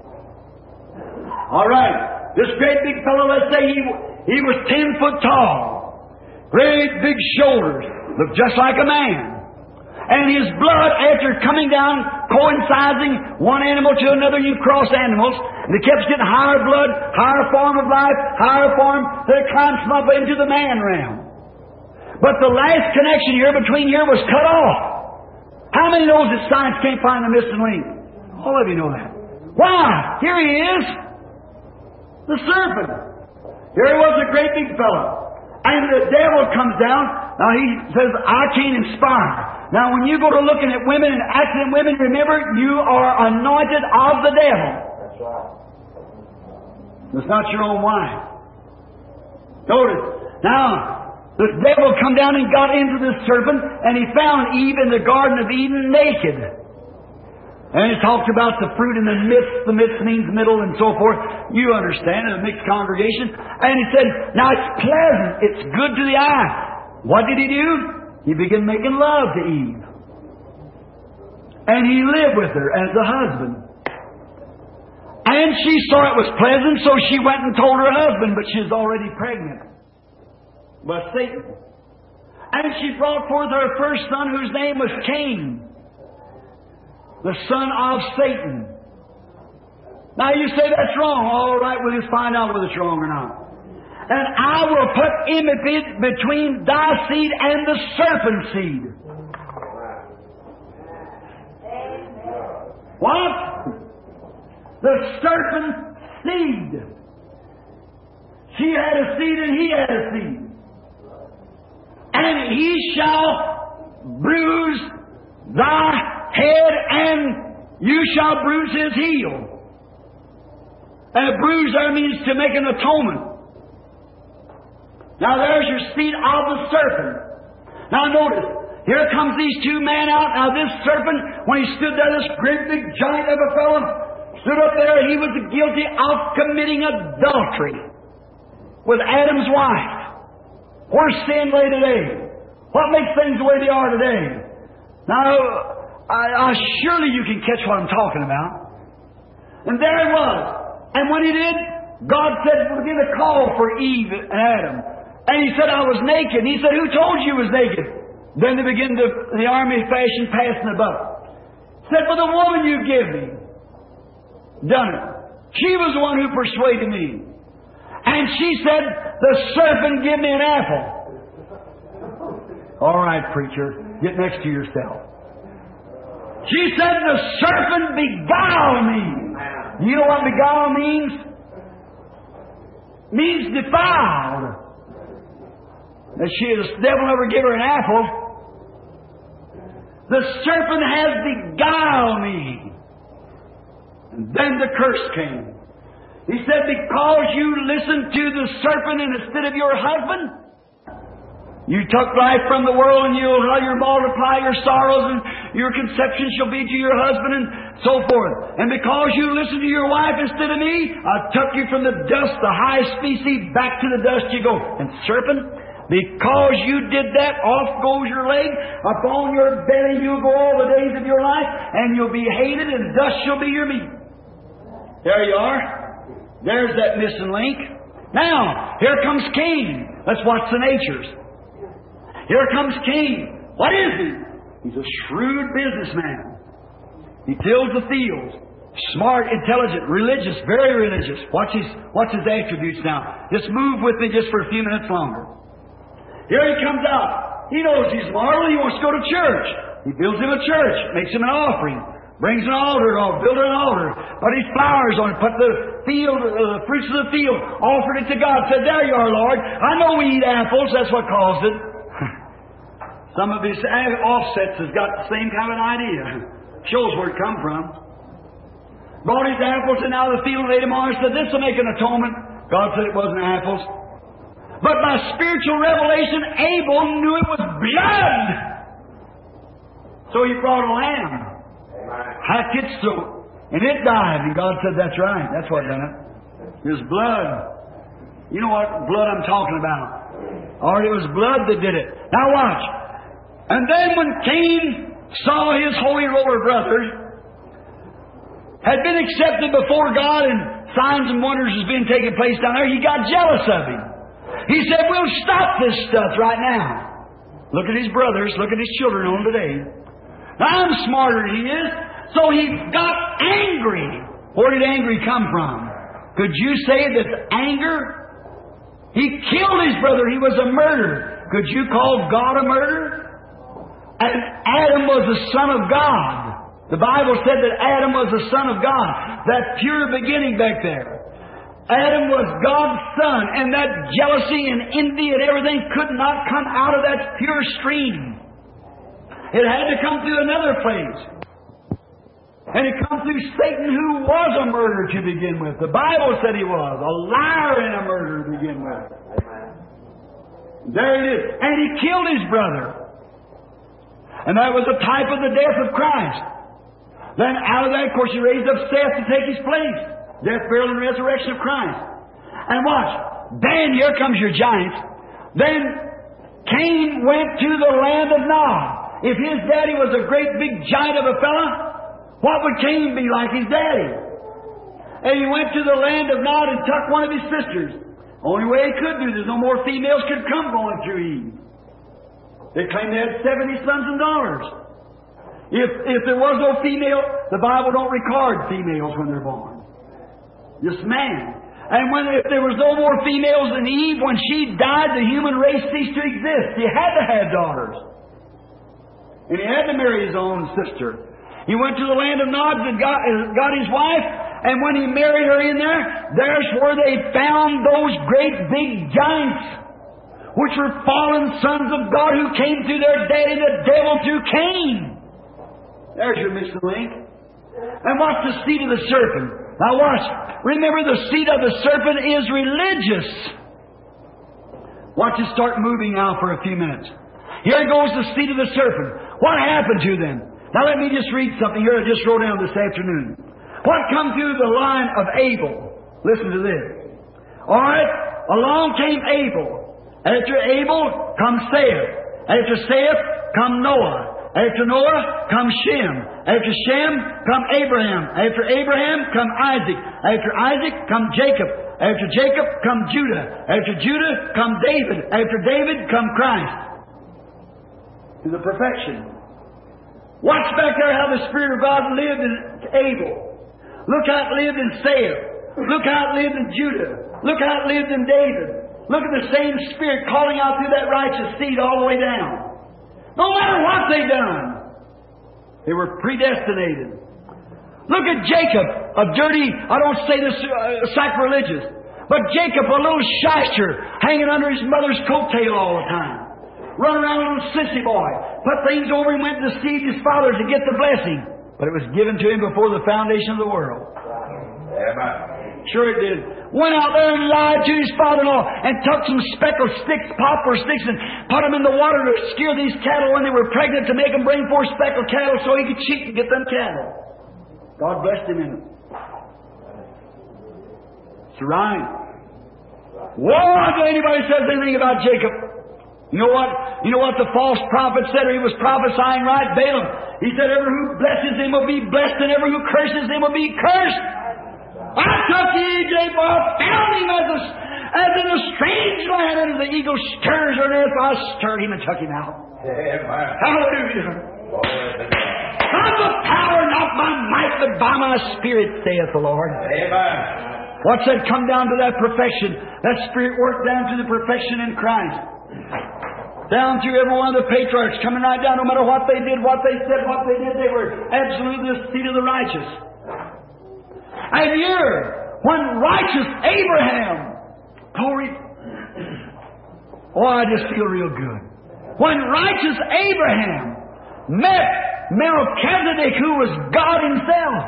All right. This great big fellow, let's say he, he was ten foot tall. Great big shoulders, look just like a man. And his blood, after coming down, coinciding one animal to another, you cross animals, and it kept getting higher blood, higher form of life, higher form, that it climbs up into the man realm. But the last connection here between here was cut off. How many knows that science can't find the missing link? All of you know that. Why? Here he is. The serpent. Here he was, a great big fellow. And the devil comes down. Now he says, I can't inspire. Now when you go to looking at women and acting in women, remember, you are anointed of the devil. That's right. It's not your own wife. Notice. Now, the devil come down and got into this serpent, and he found Eve in the Garden of Eden naked. And he talked about the fruit in the midst. The midst means middle and so forth. You understand, in a mixed congregation. And he said, now it's pleasant. It's good to the eye. What did he do? He began making love to Eve. And he lived with her as a husband. And she saw it was pleasant, so she went and told her husband, but she was already pregnant by Satan. And she brought forth her first son, whose name was Cain, the son of Satan. Now you say that's wrong. All right, we'll just find out whether it's wrong or not. And I will put enmity between thy seed and the serpent's seed. What? The serpent's seed. She had a seed and he had a seed. And and he shall bruise thy head, and you shall bruise his heel. And a bruise there means to make an atonement. Now there's your seed of the serpent. Now notice, here comes these two men out. Now this serpent, when he stood there, this great big giant of a fellow, stood up there, he was guilty of committing adultery with Adam's wife. Where's sin lay today? What makes things the way they are today? Now, I, I, surely you can catch what I'm talking about. And there it was. And when he did, God said, begin to call for Eve and Adam. And he said, I was naked. And he said, who told you you was naked? Then they began to, the army fashion passing the buck. Said, for the woman you give me. Done it. She was the one who persuaded me. And she said, the serpent give me an apple. All right, preacher, get next to yourself. She said, the serpent beguiled me. You know what beguile means? Means defiled. That she, the devil never give her an apple. The serpent has beguiled me. And then the curse came. He said, because you listened to the serpent instead of your husband, you took life from the world, and you'll you multiply your sorrows, and your conception shall be to your husband, and so forth. And because you listened to your wife instead of me, I took you from the dust, the high species, back to the dust you go. And serpent, because you did that, off goes your leg, upon your belly you'll go all the days of your life, and you'll be hated, and dust shall be your meat. There you are. There's that missing link. Now, here comes Cain. Let's watch the natures. Here comes Cain. What is he? He's a shrewd businessman. He tills the fields. Smart, intelligent, religious, very religious. Watch his, watch his attributes now. Just move with me just for a few minutes longer. Here he comes out. He knows he's moral. He wants to go to church. He builds him a church, makes him an offering. Brings an altar, or build an altar, put his flowers on it, put the field, uh, the fruits of the field, offered it to God. Said, there you are, Lord. I know we eat apples. That's what caused it. Some of his offsets has got the same kind of an idea. Shows where it come from. Brought his apples and out of the field, laid them on, and said, this will make an atonement. God said it wasn't apples. But by spiritual revelation, Abel knew it was blood. So he brought a lamb. Hacked it so, and it died. And God said, that's right. That's what done it. It was blood. You know what blood I'm talking about. Or it was blood that did it. Now watch. And then when Cain saw his holy roller brothers had been accepted before God, and signs and wonders was being taking place down there, he got jealous of him. He said, we'll stop this stuff right now. Look at his brothers. Look at his children on today. Now I'm smarter than he is. So he got angry. Where did angry come from? Could you say that anger? He killed his brother. He was a murderer. Could you call God a murderer? And Adam was the son of God. The Bible said that Adam was the son of God. That pure beginning back there. Adam was God's son, and that jealousy and envy and everything could not come out of that pure stream. It had to come through another place. And it come through Satan, who was a murderer to begin with. The Bible said he was. A liar and a murderer to begin with. There it is. And he killed his brother. And that was a type of the death of Christ. Then out of that, of course, he raised up Seth to take his place. Death, burial, and resurrection of Christ. And watch. Then here comes your giants. Then Cain went to the land of Nod. If his daddy was a great big giant of a fella, what would Cain be like his daddy? And he went to the land of Nod and took one of his sisters. Only way he could do, there's no more females could come going through Eve. They claimed they had seventy sons and daughters. If if there was no female, the Bible don't record females when they're born. Just man. And when if there was no more females than Eve, when she died, the human race ceased to exist. He had to have daughters. And he had to marry his own sister. He went to the land of Nod and got, got his wife, and when he married her in there, there's where they found those great big giants. which were fallen sons of God who came through their daddy, the devil, through Cain. There's your missing link. And watch the seed of the serpent. Now watch. Remember, the seed of the serpent is religious. Watch it start moving now for a few minutes. Here goes the seed of the serpent. What happened to them? Now let me just read something here I just wrote down this afternoon. What come through the line of Abel? Listen to this. All right, along came Abel. After Abel comes Seth. After Seth come Noah. After Noah come Shem. After Shem come Abraham. After Abraham come Isaac. After Isaac come Jacob. After Jacob come Judah. After Judah come David. After David come Christ. To the perfection. Watch back there how the Spirit of God lived in Abel. Look how it lived in Seth. Look how it lived in Judah. Look how it lived in David. Look at the same Spirit calling out through that righteous seed all the way down. No matter what they done, they were predestinated. Look at Jacob, a dirty, I don't say this uh, sacrilegious, but Jacob, a little shyster, hanging under his mother's coattail all the time. Run around a little sissy boy. Put things over him, went to deceive his father to get the blessing. But it was given to him before the foundation of the world. Amen. Sure it did. Went out there and lied to his father-in-law and took some speckled sticks, poplar sticks, and put them in the water to scare these cattle when they were pregnant to make them bring forth speckled cattle so he could cheat and get them cattle. God blessed him in it. It's right. Woe unto anybody who says anything about Jacob. You know what? You know what the false prophet said, or he was prophesying right? Balaam. He said, "Every who blesses him will be blessed, and every who curses him will be cursed." I took the E J for found him as, a, as in a strange land, and as the eagle stirs her nest, I stirred him and took him out. Amen. Hallelujah. Not the power, not by might, but by my Spirit, saith the Lord. Amen. What's that? Come down to that perfection. That Spirit worked down to the perfection in Christ. Down through every one of the patriarchs, coming right down, no matter what they did, what they said, what they did, they were absolutely the seed of the righteous. And here, when righteous Abraham, glory, oh, I just feel real good. When righteous Abraham met Melchizedek, who was God Himself.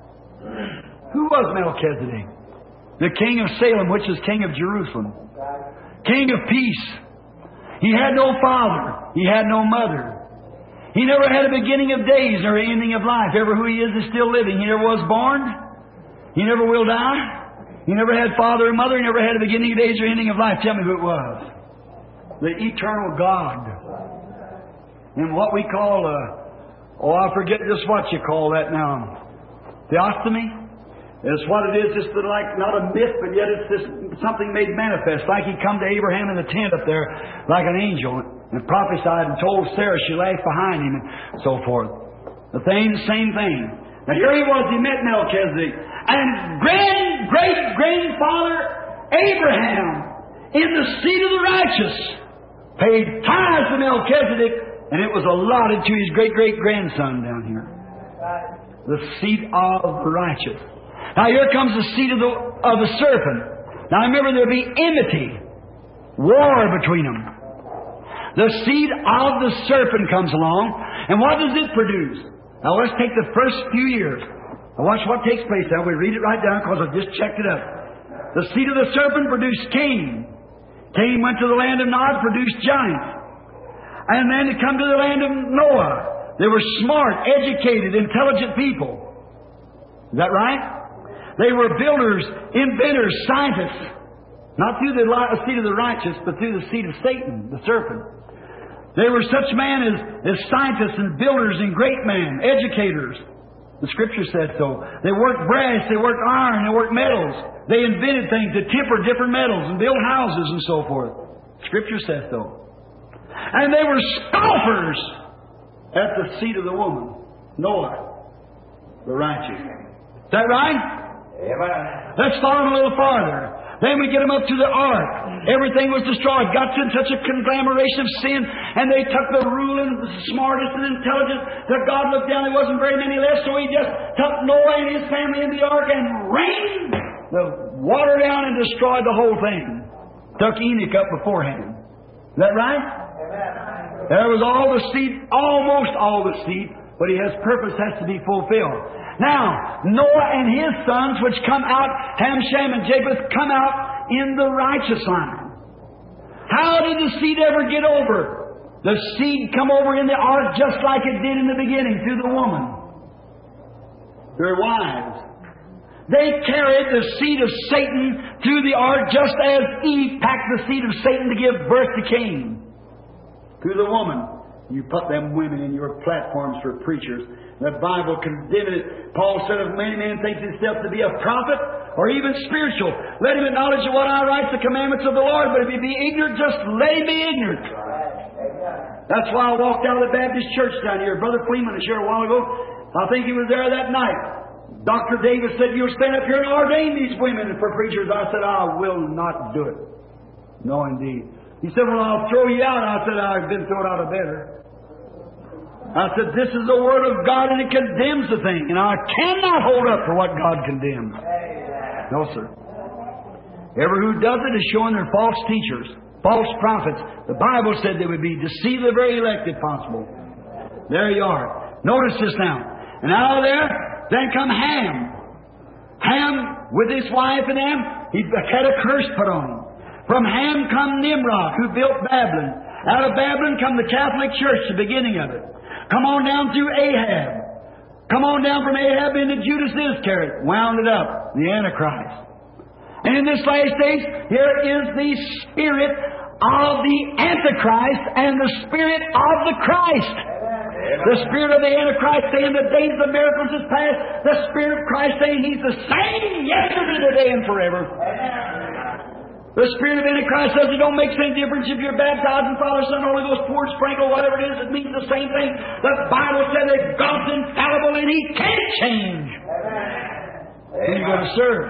Who was Melchizedek? The king of Salem, which is king of Jerusalem. King of peace. He had no father. He had no mother. He never had a beginning of days nor an ending of life. Ever who He is is still living. He never was born. He never will die. He never had father or mother. He never had a beginning of days or ending of life. Tell me who it was. The eternal God. And what we call, uh, oh, I forget just what you call that now. Theophany? It's what it is, just like not a myth, but yet it's just something made manifest. Like He come to Abraham in the tent up there like an angel and prophesied and told Sarah she laughed behind him and so forth. The thing, the same thing. Now here he was, he met Melchizedek. And grand, great grandfather Abraham, in the seed of the righteous, paid tithes to Melchizedek, and it was allotted to his great great grandson down here. The seed of the righteous. Now here comes the seed of the, of the serpent. Now remember, there'll be enmity, war between them. The seed of the serpent comes along, and what does it produce? Now let's take the first few years. Now watch what takes place now. We read it right down because I just checked it up. The seed of the serpent produced Cain. Cain went to the land of Nod, produced giants. And then to come to the land of Noah. They were smart, educated, intelligent people. Is that right? They were builders, inventors, scientists. Not through the seed of the righteous, but through the seed of Satan, the serpent. They were such men as, as scientists and builders and great men, educators. The Scripture said so. They worked brass, they worked iron, they worked metals. They invented things to temper different metals and build houses and so forth. Scripture says so. And they were scoffers at the seed of the woman, Noah, the righteous. Is that right? Amen. Let's follow them a little farther. Then we get them up to the ark. Everything was destroyed. Got to such a conglomeration of sin, and they took the ruling, the smartest and intelligent, that God looked down. There wasn't very many left, so He just took Noah and his family in the ark and rained the water down and destroyed the whole thing. Took Enoch up beforehand. Is that right? There was all the seed, almost all the seed, but He has purpose has to be fulfilled. Now, Noah and his sons, which come out, Ham, Shem, and Japheth, come out in the righteous line. How did the seed ever get over? The seed come over in the ark just like it did in the beginning, through the woman. Their wives. They carried the seed of Satan through the ark just as Eve packed the seed of Satan to give birth to Cain. Through the woman. You put them women in your platforms for preachers. The Bible condemned it. Paul said, if any man thinks himself to be a prophet or even spiritual, let him acknowledge what I write the commandments of the Lord. But if he be ignorant, just let him be ignorant. That's why I walked out of the Baptist church down here. Brother Freeman was here a while ago. I think he was there that night. Doctor Davis said, you'll stand up here and ordain these women for preachers. I said, I will not do it. No, indeed. He said, well, I'll throw you out. I said, I've been thrown out of bed. I said, this is the Word of God and it condemns the thing. And I cannot hold up for what God condemns. No, sir. Ever who does it is showing they're false teachers, false prophets. The Bible said they would be deceive the very elect if possible. There you are. Notice this now. And out of there, then come Ham. Ham, with his wife and them, he had a curse put on him. From Ham come Nimrod, who built Babylon. Out of Babylon come the Catholic Church, the beginning of it. Come on down through Ahab. Come on down from Ahab into Judas Iscariot. Wound it up. The Antichrist. And in this last days, here is the spirit of the Antichrist and the spirit of the Christ. The spirit of the Antichrist saying the days of miracles is past. The spirit of Christ saying He's the same yesterday, today, and forever. The spirit of Antichrist says it don't make any difference if you're baptized in Father, Son, Holy Ghost, poured, sprinkled, whatever it is. It means the same thing. The Bible said that God's infallible and He can't change. Who are you going to serve?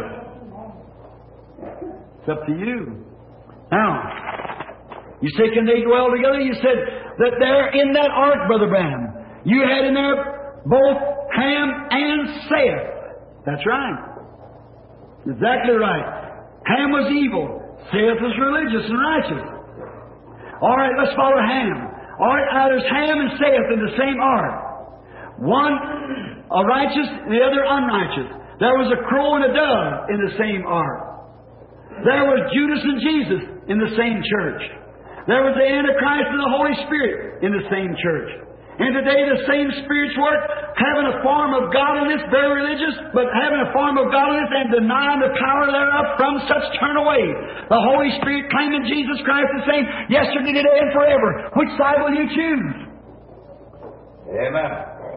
It's up to you. Now, you say, can they dwell together? You said that there in that ark, Brother Branham, you had in there both Ham and Seth. That's right. Exactly right. Ham was evil. Seth was religious and righteous. All right, let's follow Ham. All right, now there's Ham and Seth in the same ark. One a righteous, the other unrighteous. There was a crow and a dove in the same ark. There was Judas and Jesus in the same church. There was the Antichrist and the Holy Spirit in the same church. And today the same spirits work, having a form of godliness, very religious, but having a form of godliness and denying the power thereof, from such turn away. The Holy Spirit claiming Jesus Christ the same yesterday, today, and forever. Which side will you choose? Amen.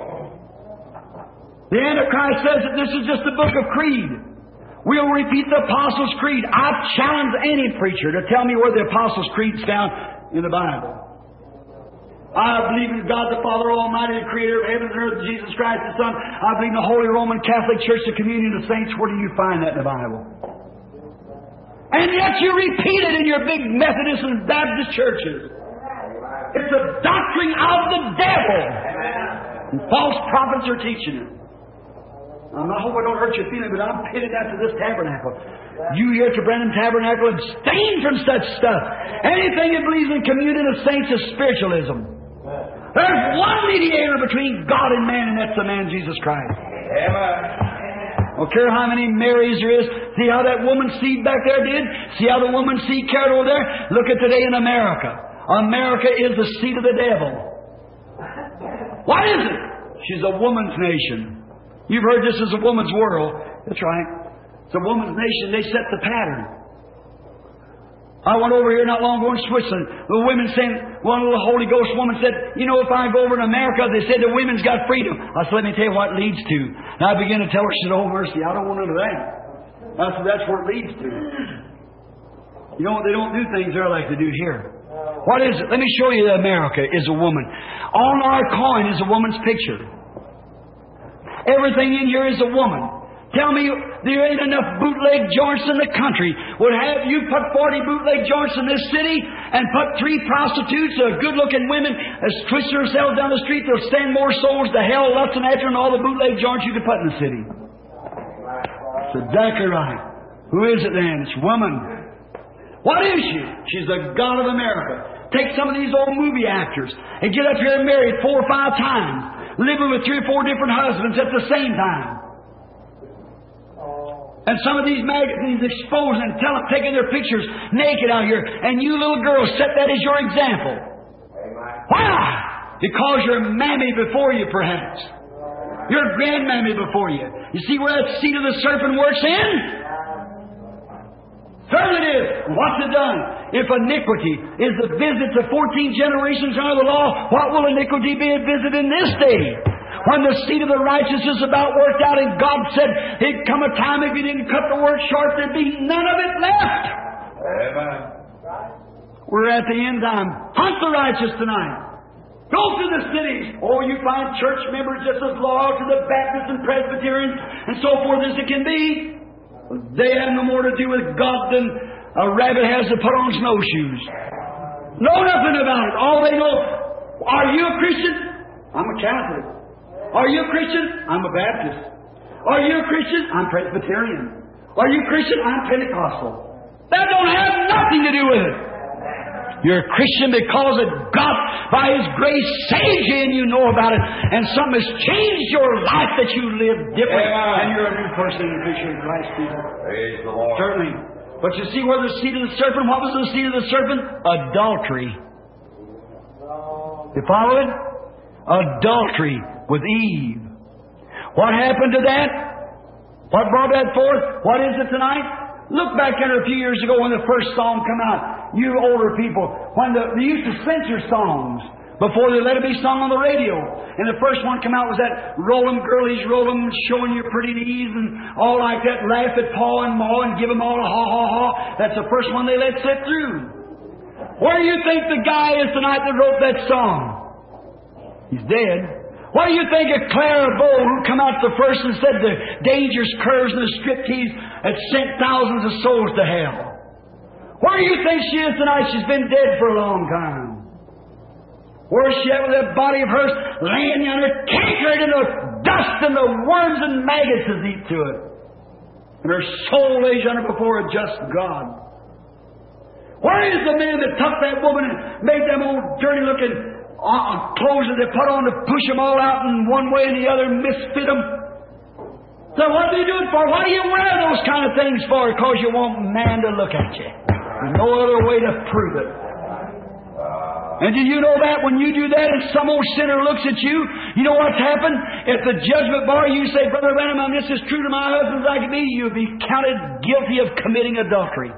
The Antichrist says that this is just a book of creed. We'll repeat the Apostles' Creed. I challenge any preacher to tell me where the Apostles' Creed is found in the Bible. I believe in God the Father Almighty, the Creator of heaven and earth, Jesus Christ the Son. I believe in the Holy Roman Catholic Church, the communion of the saints. Where do you find that in the Bible? And yet you repeat it in your big Methodist and Baptist churches. It's a doctrine of the devil. And false prophets are teaching it. I hope I don't hurt your feelings, but I'm pitted after this tabernacle. You here at the Brenham Tabernacle abstain from such stuff. Anything that believes in communion of saints is spiritualism. There's one mediator between God and man, and that's the man Jesus Christ. Amen. I don't care how many Marys there is. See how that woman's seed back there did? See how the woman's seed carried over there? Look at today in America. America is the seed of the devil. What is it? She's a woman's nation. You've heard this is a woman's world. That's right. It's a woman's nation. They set the pattern. I went over here not long ago in Switzerland. The women saying, one little Holy Ghost woman said, you know, if I go over to America, they said the women's got freedom. I said, let me tell you what it leads to. And I began to tell her, she said, oh, mercy, I don't want none of that. I said, that's where it leads to. You know, they don't do things there like they do here. What is it? Let me show you that America is a woman. On our coin is a woman's picture. Everything in here is a woman. Tell me, there ain't enough bootleg joints in the country. Would have you put forty bootleg joints in this city and put three prostitutes, uh, good-looking women, as twist themselves down the street, they'll send more souls to hell lusting after than all the bootleg joints you could put in the city. That's exactly right. Who is it then? It's woman. What is she? She's the God of America. Take some of these old movie actors and get up here and marry four or five times, living with three or four different husbands at the same time. And some of these magazines exposing and tell them, taking their pictures naked out here, and you little girls set that as your example. Why? Because you're mammy before you, perhaps. You're grandmammy before you. You see where that seed of the serpent works in? Certainly it is. What's it done? If iniquity is the visit to fourteen generations under the law, what will iniquity be a visit in this day? When the seed of the righteous is about worked out, and God said there'd come a time if you didn't cut the word short, there'd be none of it left. Amen. We're at the end time. Hunt the righteous tonight. Go to the cities. Oh, you find church members just as loyal to the Baptists and Presbyterians and so forth as it can be. They have no more to do with God than a rabbit has to put on snowshoes. Know nothing about it. All they know, are you a Christian? I'm a Catholic. Are you a Christian? I'm a Baptist. Are you a Christian? I'm Presbyterian. Are you a Christian? I'm Pentecostal. That don't have nothing to do with it. You're a Christian because of God, by His grace, saved you and you know about it. And something has changed your life that you live different. Amen. And you're a new person in Christ Jesus. Praise the Lord. Certainly. But you see where the seed of the serpent, what was the seed of the serpent? Adultery. You follow it? Adultery with Eve. What happened to that? What brought that forth? What is it tonight? Look back at it a few years ago when the first song came out. You older people, when the, they used to censor songs before they let it be sung on the radio. And the first one came out was that roll 'em girlies, roll 'em, showing your pretty knees and all like that. Laugh at Pa and Ma and give 'em all a ha ha ha. That's the first one they let slip through. Where do you think the guy is tonight that wrote that song? He's dead. What do you think of Clara Bow, who come out the first and said the dangerous curves and the striptease had sent thousands of souls to hell? Where do you think she is tonight? She's been dead for a long time. Where's she at with that body of hers laying yonder, cankered in the dust, and the worms and maggots has eat to it? And her soul lays yonder before a just God. Where is the man that took that woman and made them old dirty-looking uh, clothes that they put on to push them all out in one way and the other and misfit them? So what do you do it for? Why do you wear those kind of things for? Because you want man to look at you. There's no other way to prove it. And do you know that when you do that and some old sinner looks at you, you know what's happened? At the judgment bar you say, Brother Branham, this is true to my husband as I can be, you'll be counted guilty of committing adultery.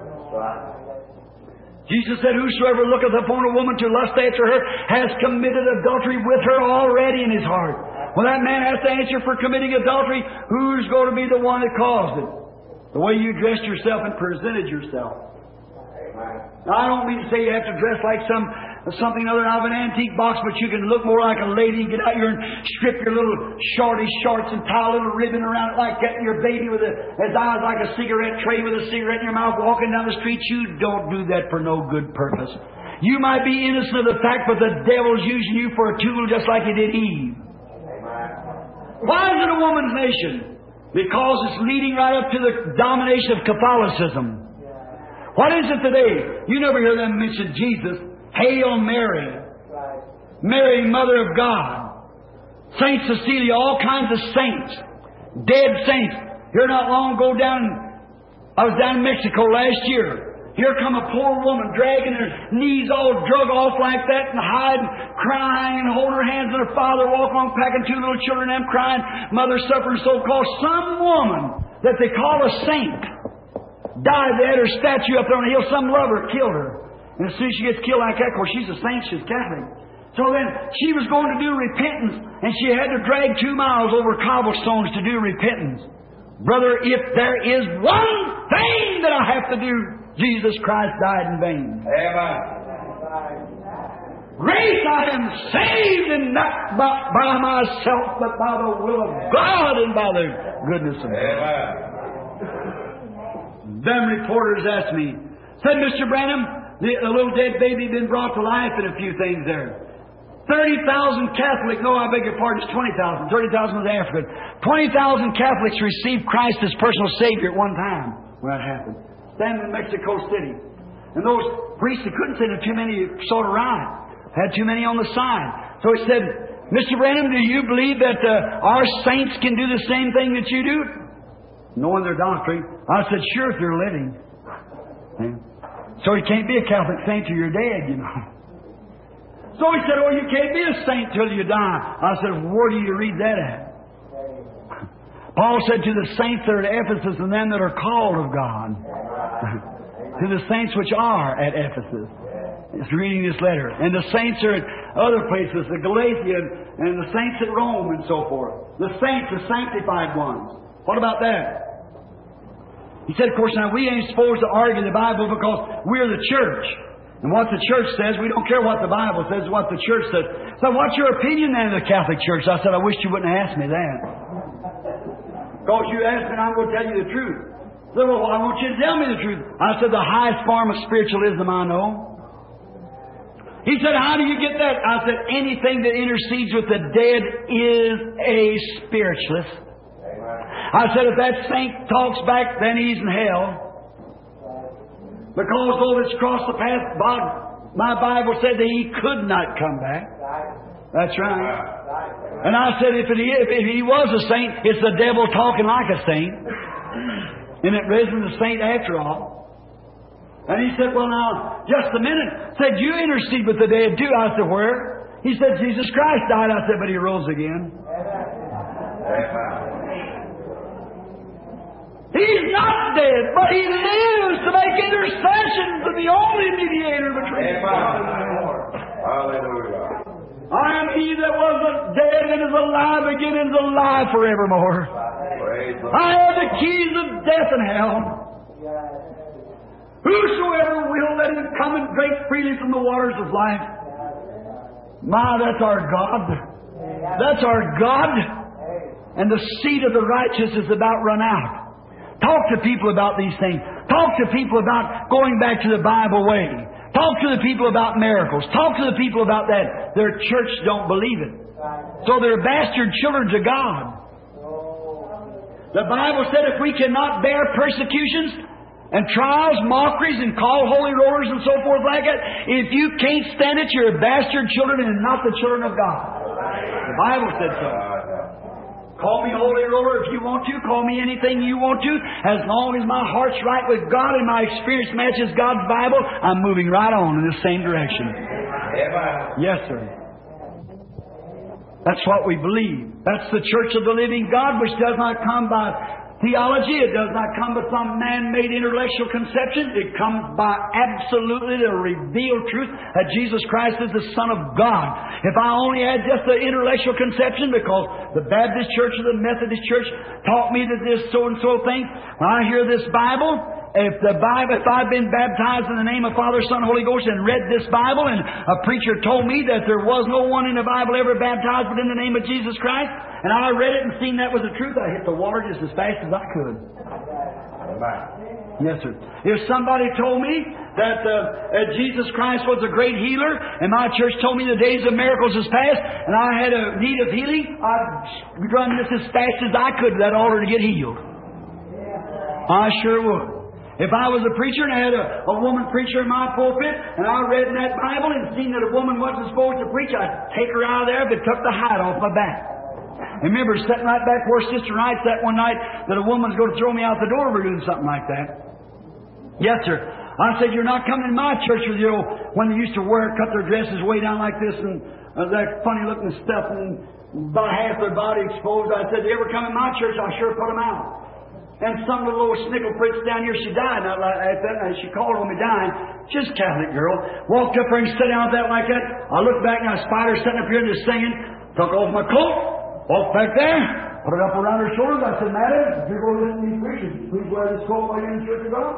Jesus said, whosoever looketh upon a woman to lust after her has committed adultery with her already in his heart. Well, that man has to answer for committing adultery. Who's going to be the one that caused it? The way you dressed yourself and presented yourself. Now, I don't mean to say you have to dress like some something other out of an antique box, but you can look more like a lady. Get out here and strip your little shorty shorts and tie a little ribbon around it like that, and your baby with a, his eyes like a cigarette tray with a cigarette in your mouth walking down the street. You don't do that for no good purpose. You might be innocent of the fact, but the devil's using you for a tool just like he did Eve. Why is it a woman's nation? Because it's leading right up to the domination of Catholicism. What is it today? You never hear them mention Jesus. Hail Mary. Mary, Mother of God. Saint Cecilia, all kinds of saints. Dead saints. Here not long ago down, I was down in Mexico last year. Here come a poor woman dragging her knees all drug off like that and hiding, crying and holding her hands and her father walking on packing two little children and them crying. Mother suffering so-called. Some woman that they call a saint died. They had her statue up there on the hill. Some lover killed her. And as soon as she gets killed like that, of course, she's a saint, she's Catholic. So then she was going to do repentance, and she had to drag two miles over cobblestones to do repentance. Brother, if there is one thing that I have to do, Jesus Christ died in vain. Amen. Grace, I am saved, and not by, by myself, but by the will of God and by the goodness of God. Amen. Them reporters asked me, said, Mister Branham, the, the little dead baby had been brought to life and a few things there. thirty thousand Catholics, no, I beg your pardon, it's twenty thousand. thirty thousand was African. twenty thousand Catholics received Christ as personal Savior at one time when that happened. Standing in Mexico City. And those priests, they couldn't say there too many sort of right. Had too many on the side. So he said, Mister Branham, do you believe that uh, our saints can do the same thing that you do? Knowing their doctrine. I said, sure, if they're living. Yeah. So you can't be a Catholic saint till you're dead, you know. So he said, oh, you can't be a saint till you die. I said, where do you read that at? Paul said to the saints that are at Ephesus and them that are called of God. To the saints which are at Ephesus. It's reading this letter. And the saints are at other places, the Galatia and the saints at Rome and so forth. The saints, the sanctified ones. What about that? He said, of course, now we ain't supposed to argue the Bible because we're the church. And what the church says, we don't care what the Bible says, what the church says. So what's your opinion then of the Catholic Church? I said, I wish you wouldn't have asked me that. Because you asked me and I'm going to tell you the truth. I said, well, I want you to tell me the truth. I said, the highest form of spiritualism I know. He said, how do you get that? I said, anything that intercedes with the dead is a spiritualist. I said, if that saint talks back, then he's in hell. Because though it's crossed the path, my Bible said that he could not come back. That's right. And I said, if, it, if he was a saint, it's the devil talking like a saint. And it isn't a saint after all. And he said, well, now, just a minute. Said, you intercede with the dead too. I said, where? He said, Jesus Christ died. I said, but He rose again. He's not dead, but He lives to make intercession to the only mediator between God and man. Hallelujah. I am He that was dead and is alive again and is alive forevermore. I have the keys of death and hell. Whosoever will, let him come and drink freely from the waters of life. My, that's our God. That's our God. And the seed of the righteous is about run out. Talk to people about these things. Talk to people about going back to the Bible way. Talk to the people about miracles. Talk to the people about that. Their church don't believe it. So they're bastard children to God. The Bible said if we cannot bear persecutions and trials, mockeries, and call holy rollers and so forth like that, if you can't stand it, you're bastard children and not the children of God. The Bible said so. Call me holy roller if you want to. Call me anything you want to. As long as my heart's right with God and my experience matches God's Bible, I'm moving right on in the same direction. Yes, sir. That's what we believe. That's the church of the living God, which does not come by theology. It does not come by some man-made intellectual conception. It comes by absolutely the revealed truth that Jesus Christ is the Son of God. If I only had just the intellectual conception because the Baptist Church or the Methodist Church taught me that this so-and-so thing, when I hear this Bible, if the Bible, if I've been baptized in the name of Father, Son, Holy Ghost and read this Bible and a preacher told me that there was no one in the Bible ever baptized but in the name of Jesus Christ, and I read it and seen that was the truth, I hit the water just as fast as I could. Yes, sir. If somebody told me that uh, uh, Jesus Christ was a great healer and my church told me the days of miracles is past and I had a need of healing, I'd run this as fast as I could to that altar to get healed. I sure would. If I was a preacher and I had a, a woman preacher in my pulpit and I read in that Bible and seen that a woman wasn't supposed to preach, I'd take her out of there but took the hide off my back. I remember sitting right back where Sister Wright sat one night that a woman's going to throw me out the door for doing something like that. Yes, sir. I said, you're not coming in my church with you when they used to wear, cut their dresses way down like this and uh, that funny looking stuff and about half their body exposed. I said, if you ever come in my church, I'll sure put them out. And some little old snickle pritz down here, she died. Not like that. And she called on me dying. She's a Catholic girl. Walked up there and sat down that like that. I looked back and I spied her sitting up here just singing. Took off my coat. Walked back there. Put it up around her shoulders. I said, Madam, if you're going to listen to me preach, please wear this coat while you're in the church of God.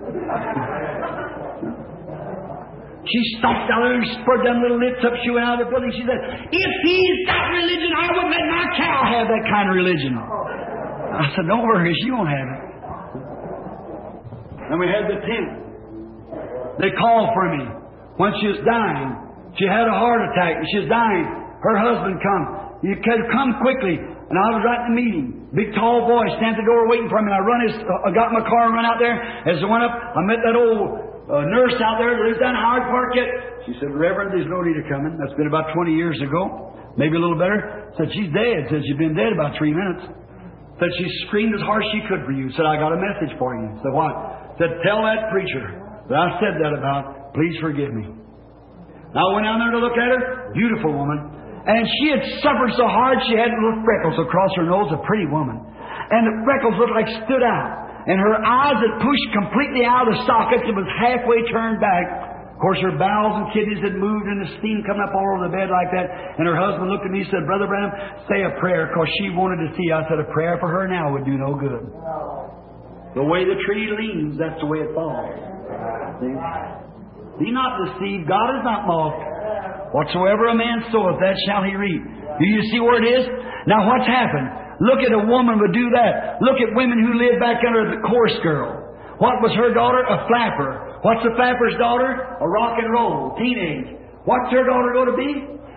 She stopped down there and spurred them little lips up. She went out of the building. She said, if he's got religion, I wouldn't let my cow have that kind of religion. I said, don't worry, she won't have it. Then we had the tent. They called for me when she was dying. She had a heart attack and she was dying. Her husband come. You could come quickly. And I was right in the meeting. Big tall boy standing at the door waiting for me. And I run his, I got in my car and run out there. As I went up, I met that old uh, nurse out there that lives down in Howard Park yet. She said, Reverend, there's no need of coming. That's been about twenty years ago. Maybe a little better. Said, she's dead. Said, she's been dead about three minutes. Said, she screamed as hard as she could for you. Said, I got a message for you. Said, what? Said, tell that preacher that I said that about. Please forgive me. Now I went down there to look at her. Beautiful woman. And she had suffered so hard she had little freckles across her nose, a pretty woman. And the freckles looked like stood out. And her eyes had pushed completely out of the sockets and was halfway turned back. Of course, her bowels and kidneys had moved and the steam coming up all over the bed like that. And her husband looked at me and said, Brother Branham, say a prayer, because she wanted to see. I said, a prayer for her now would do no good. The way the tree leans, that's the way it falls. See? Be not deceived. God is not mocked. Whatsoever a man soweth, that shall he reap. Do you see where it is? Now what's happened? Look at a woman would do that. Look at women who lived back under the chorus girl. What was her daughter? A flapper. What's the flapper's daughter? A rock and roll, teenage. What's her daughter going to be?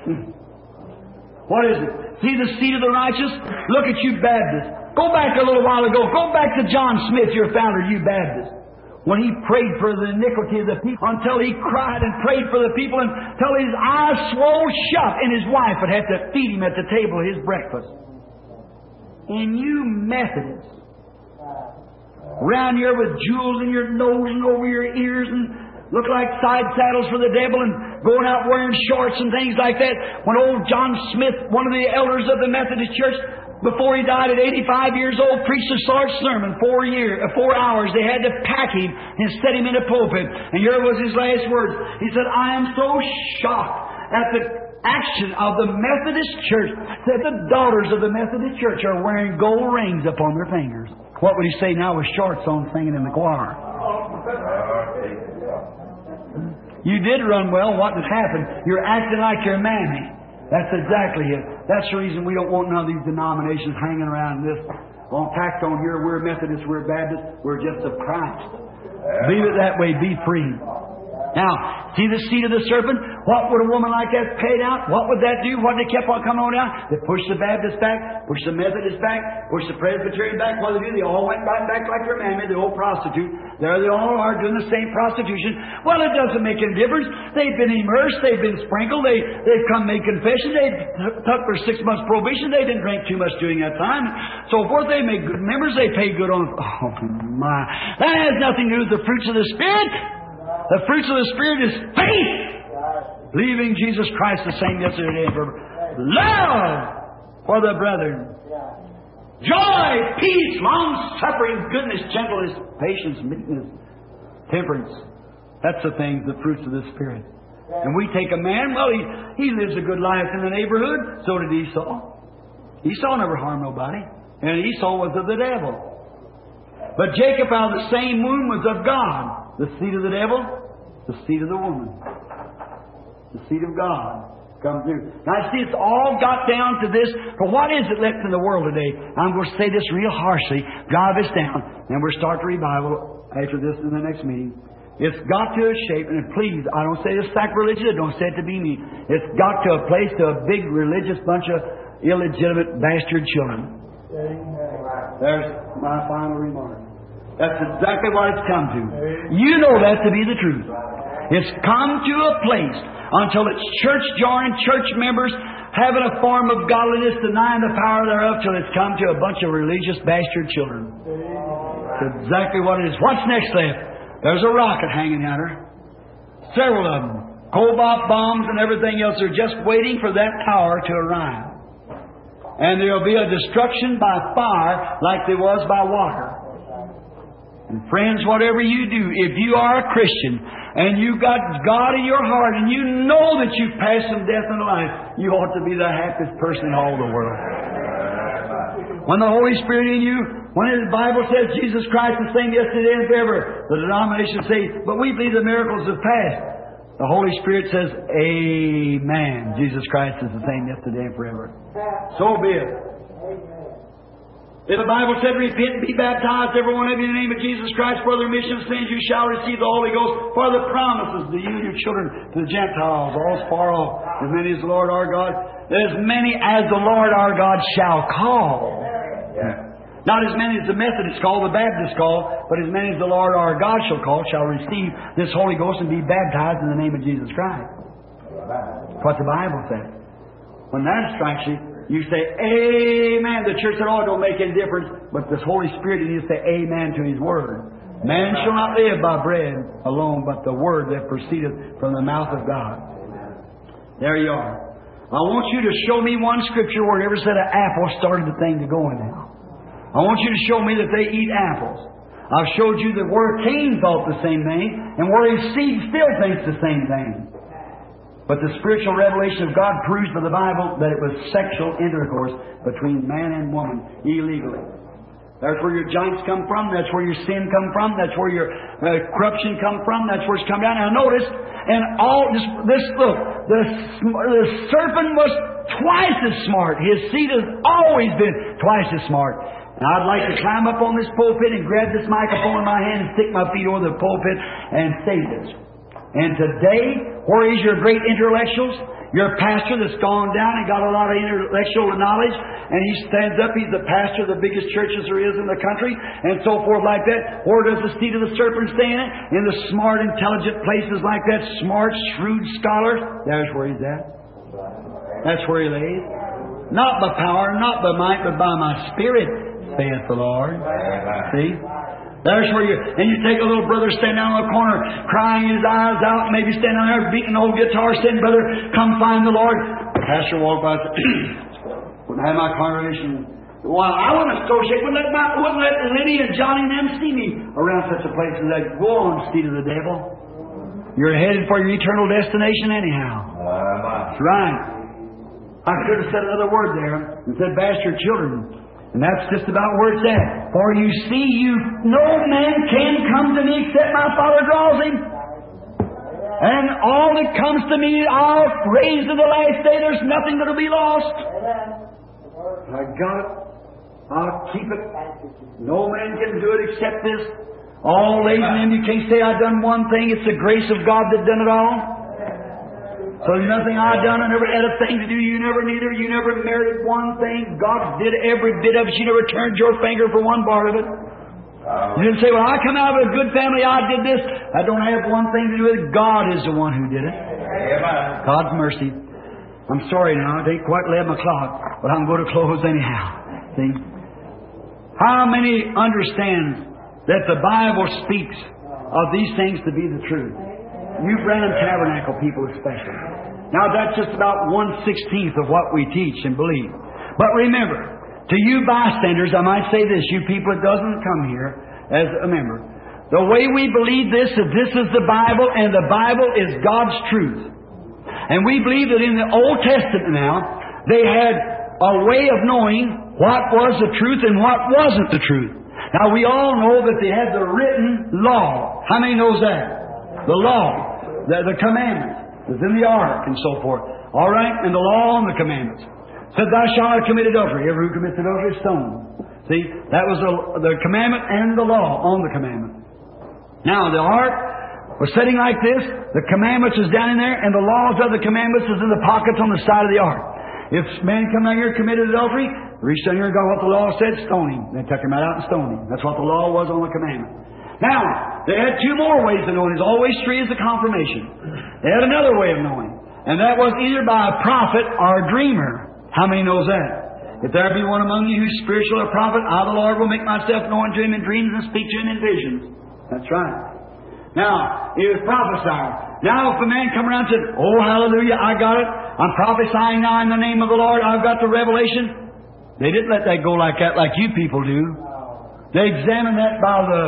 What is it? See the seed of the righteous? Look at you Baptists. Go back a little while ago. Go back to John Smith, your founder, you Baptists. When he prayed for the iniquity of the people, until he cried and prayed for the people until his eyes swole shut and his wife would have to feed him at the table his breakfast. And you Methodists, around here with jewels in your nose and over your ears and look like side saddles for the devil and going out wearing shorts and things like that. When old John Smith, one of the elders of the Methodist Church, before he died at eighty-five years old, preached a short sermon, four year, uh, four hours. They had to pack him and set him in a pulpit. And here was his last words. He said, I am so shocked at the action of the Methodist Church that the daughters of the Methodist Church are wearing gold rings upon their fingers. What would he say now with shorts on singing in the choir? You did run well. What has happened? You're acting like your mammy. That's exactly it. That's the reason we don't want none of these denominations hanging around this. On tacked on here, we're Methodists, we're Baptists, we're just of Christ. Leave it that way, be free. Now, see the seed of the serpent? What would a woman like that paid out? What would that do? What they kept on coming on down? They pushed the Baptist back, pushed the Methodist back, pushed the Presbyterian back. What did they do? They all went right back like their mammy, the old prostitute. There they all are doing the same prostitution. Well, it doesn't make any difference. They've been immersed, they've been sprinkled, they, they've come make confession, they took their six months probation, they didn't drink too much during that time. So forth, they make good members, they pay good on. Oh my. That has nothing to do with the fruits of the Spirit. The fruits of the Spirit is faith. Believing Jesus Christ the same yesterday and forever. Love for the brethren. Joy, peace, long-suffering, goodness, gentleness, patience, meekness, temperance. That's the things, the fruits of the Spirit. And we take a man, well, he, he lives a good life in the neighborhood. So did Esau. Esau never harmed nobody. And Esau was of the devil. But Jacob out of the same womb was of God. The seed of the devil, the seed of the woman. The seed of God comes through. Now, see, it's all got down to this. For what is it left in the world today? I'm going to say this real harshly, drive us down, and we'll start the revival after this in the next meeting. It's got to a shape, and please, I don't say it's sacrilegious, I don't say it to be me. It's got to a place to a big religious bunch of illegitimate bastard children. There's my final remark. That's exactly what it's come to. You know that to be the truth. It's come to a place until it's church joining, church members having a form of godliness, denying the power thereof, till it's come to a bunch of religious bastard children. That's exactly what it is. What's next left? There's a rocket hanging at her. Several of them. Cobalt bombs and everything else are just waiting for that power to arrive. And there'll be a destruction by fire like there was by water. And friends, whatever you do, if you are a Christian and you've got God in your heart and you know that you've passed from death into life, you ought to be the happiest person in all the world. When the Holy Spirit in you, when the Bible says Jesus Christ is the same yesterday and forever, the denomination say, but we believe the miracles have passed. The Holy Spirit says, Amen. Jesus Christ is the same yesterday and forever. So be it. The Bible said, repent and be baptized, every one of you, in the name of Jesus Christ, for the remission of sins. You shall receive the Holy Ghost, for the promises to you and your children, to the Gentiles, all far off. As many as the Lord our God, as many as the Lord our God shall call. Yeah. Not as many as the Methodists call, the Baptists call, but as many as the Lord our God shall call, shall receive this Holy Ghost and be baptized in the name of Jesus Christ. That's what the Bible says. When that strikes you, you say, Amen. The church said, oh, it don't make any difference. But this Holy Spirit, you say Amen to His Word. Man shall not live by bread alone, but the Word that proceedeth from the mouth of God. There you are. I want you to show me one Scripture where it ever said an apple started the thing to going now. I want you to show me that they eat apples. I've showed you that where Cain thought the same thing, and where his seed still thinks the same thing. But the spiritual revelation of God proves by the Bible that it was sexual intercourse between man and woman illegally. That's where your giants come from. That's where your sin come from. That's where your uh, corruption come from. That's where it's come down. Now notice, and all this, this look, the, the serpent was twice as smart. His seed has always been twice as smart. Now I'd like to climb up on this pulpit and grab this microphone in my hand and stick my feet over the pulpit and say this. And today, where is your great intellectuals? Your pastor that's gone down and got a lot of intellectual knowledge, and he stands up, he's the pastor of the biggest churches there is in the country, and so forth like that. Where does the seed of the serpent stand? In the smart, intelligent places like that, smart, shrewd scholars. There's where he's at. That's where he lays. Not by power, not by might, but by my Spirit, saith the Lord. See? There's where you, and you take a little brother stand down in the corner, crying his eyes out, maybe stand down there beating an old guitar, saying, brother, come find the Lord. The pastor walked by and said, wouldn't have my congregation. Well, I wouldn't associate, wouldn't let, my, wouldn't let Liddy and Johnny and them see me around such a place as that. Go on, seed of the devil. You're headed for your eternal destination anyhow. That's right. I could have said another word there and said, bastard children. And that's just about where it's at. For you see, you no man can come to me except my Father draws him. And all that comes to me, I'll raise to the last day. There's nothing that'll be lost. I got it. I'll keep it. No man can do it except this. All ladies and men, you can't say I've done one thing. It's the grace of God that done it all. So there's nothing I done. I never had a thing to do. You never neither. You never merited one thing. God did every bit of it. You never turned your finger for one part of it. You didn't say, well, I come out of a good family. I did this. I don't have one thing to do with it. God is the one who did it. Amen. God's mercy. I'm sorry now. It ain't quite eleven o'clock, but I'm going to close anyhow. See? How many understand that the Bible speaks of these things to be the truth? You Branham Tabernacle people especially. Now that's just about one-sixteenth of what we teach and believe. But remember, to you bystanders, I might say this, you people that doesn't come here as a member, the way we believe this is this is the Bible, and the Bible is God's truth. And we believe that in the Old Testament now, they had a way of knowing what was the truth and what wasn't the truth. Now we all know that they had the written law. How many knows that? The law. The, the commandments was in the ark and so forth. All right? And the law and the commandments. Said, thou shalt not commit adultery. Every who commits adultery is stoned. See? That was the, the commandment and the law on the commandment. Now, the ark was sitting like this. The commandments is down in there, and the laws of the commandments is in the pockets on the side of the ark. If man come down here and committed adultery, reached down here and got what the law said, stone him. They took him out and stoned him. That's what the law was on the commandment. Now, they had two more ways of knowing. There's always three is the confirmation. They had another way of knowing. And that was either by a prophet or a dreamer. How many knows that? If there be one among you who's spiritual or prophet, I, the Lord, will make myself known to him in dreams and speak to him in visions. That's right. Now, he was prophesying. Now, if a man come around and said, oh, hallelujah, I got it. I'm prophesying now in the name of the Lord. I've got the revelation. They didn't let that go like that like you people do. They examined that by the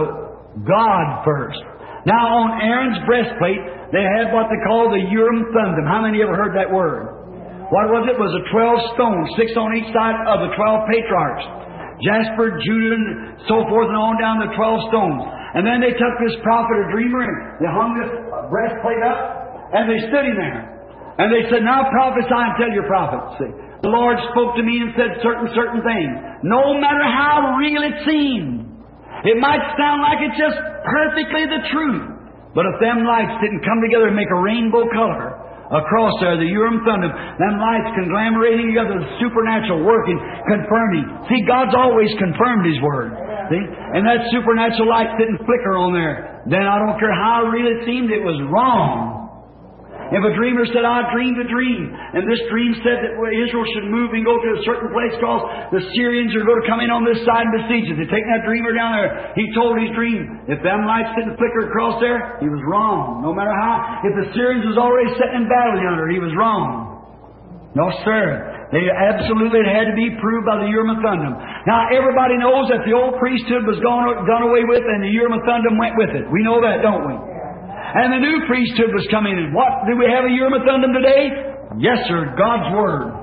God first. Now on Aaron's breastplate, they had what they call the Urim Thummim. How many ever heard that word? What was it? It was a twelve stones, six on each side of the twelve patriarchs. Jasper, Judah, and so forth and on down the twelve stones. And then they took this prophet or dreamer and they hung this breastplate up and they stood him there. And they said, now prophesy and tell your prophets. See, The Lord spoke to me and said certain, certain things. No matter how real it seemed. It might sound like it's just perfectly the truth. But if them lights didn't come together and make a rainbow color across there, the Urim Thummim, them lights conglomerating together, the supernatural working, confirming. See, God's always confirmed His Word. See? And that supernatural light didn't flicker on there. Then I don't care how real it seemed, it was wrong. If a dreamer said, I dreamed a dream, and this dream said that Israel should move and go to a certain place because the Syrians are going to come in on this side and besiege it. They're taking that dreamer down there. He told his dream. If them lights didn't flicker across there, he was wrong. No matter how. If the Syrians was already sitting in battle yonder, he was wrong. No, sir. They absolutely had to be proved by the Urim and Thummim. Now, everybody knows that the old priesthood was gone, done away with, and the Urim and Thummim went with it. We know that, don't we? And the new priesthood was coming in. What? Do we have a Urim and Thummim today? Yes, sir. God's Word.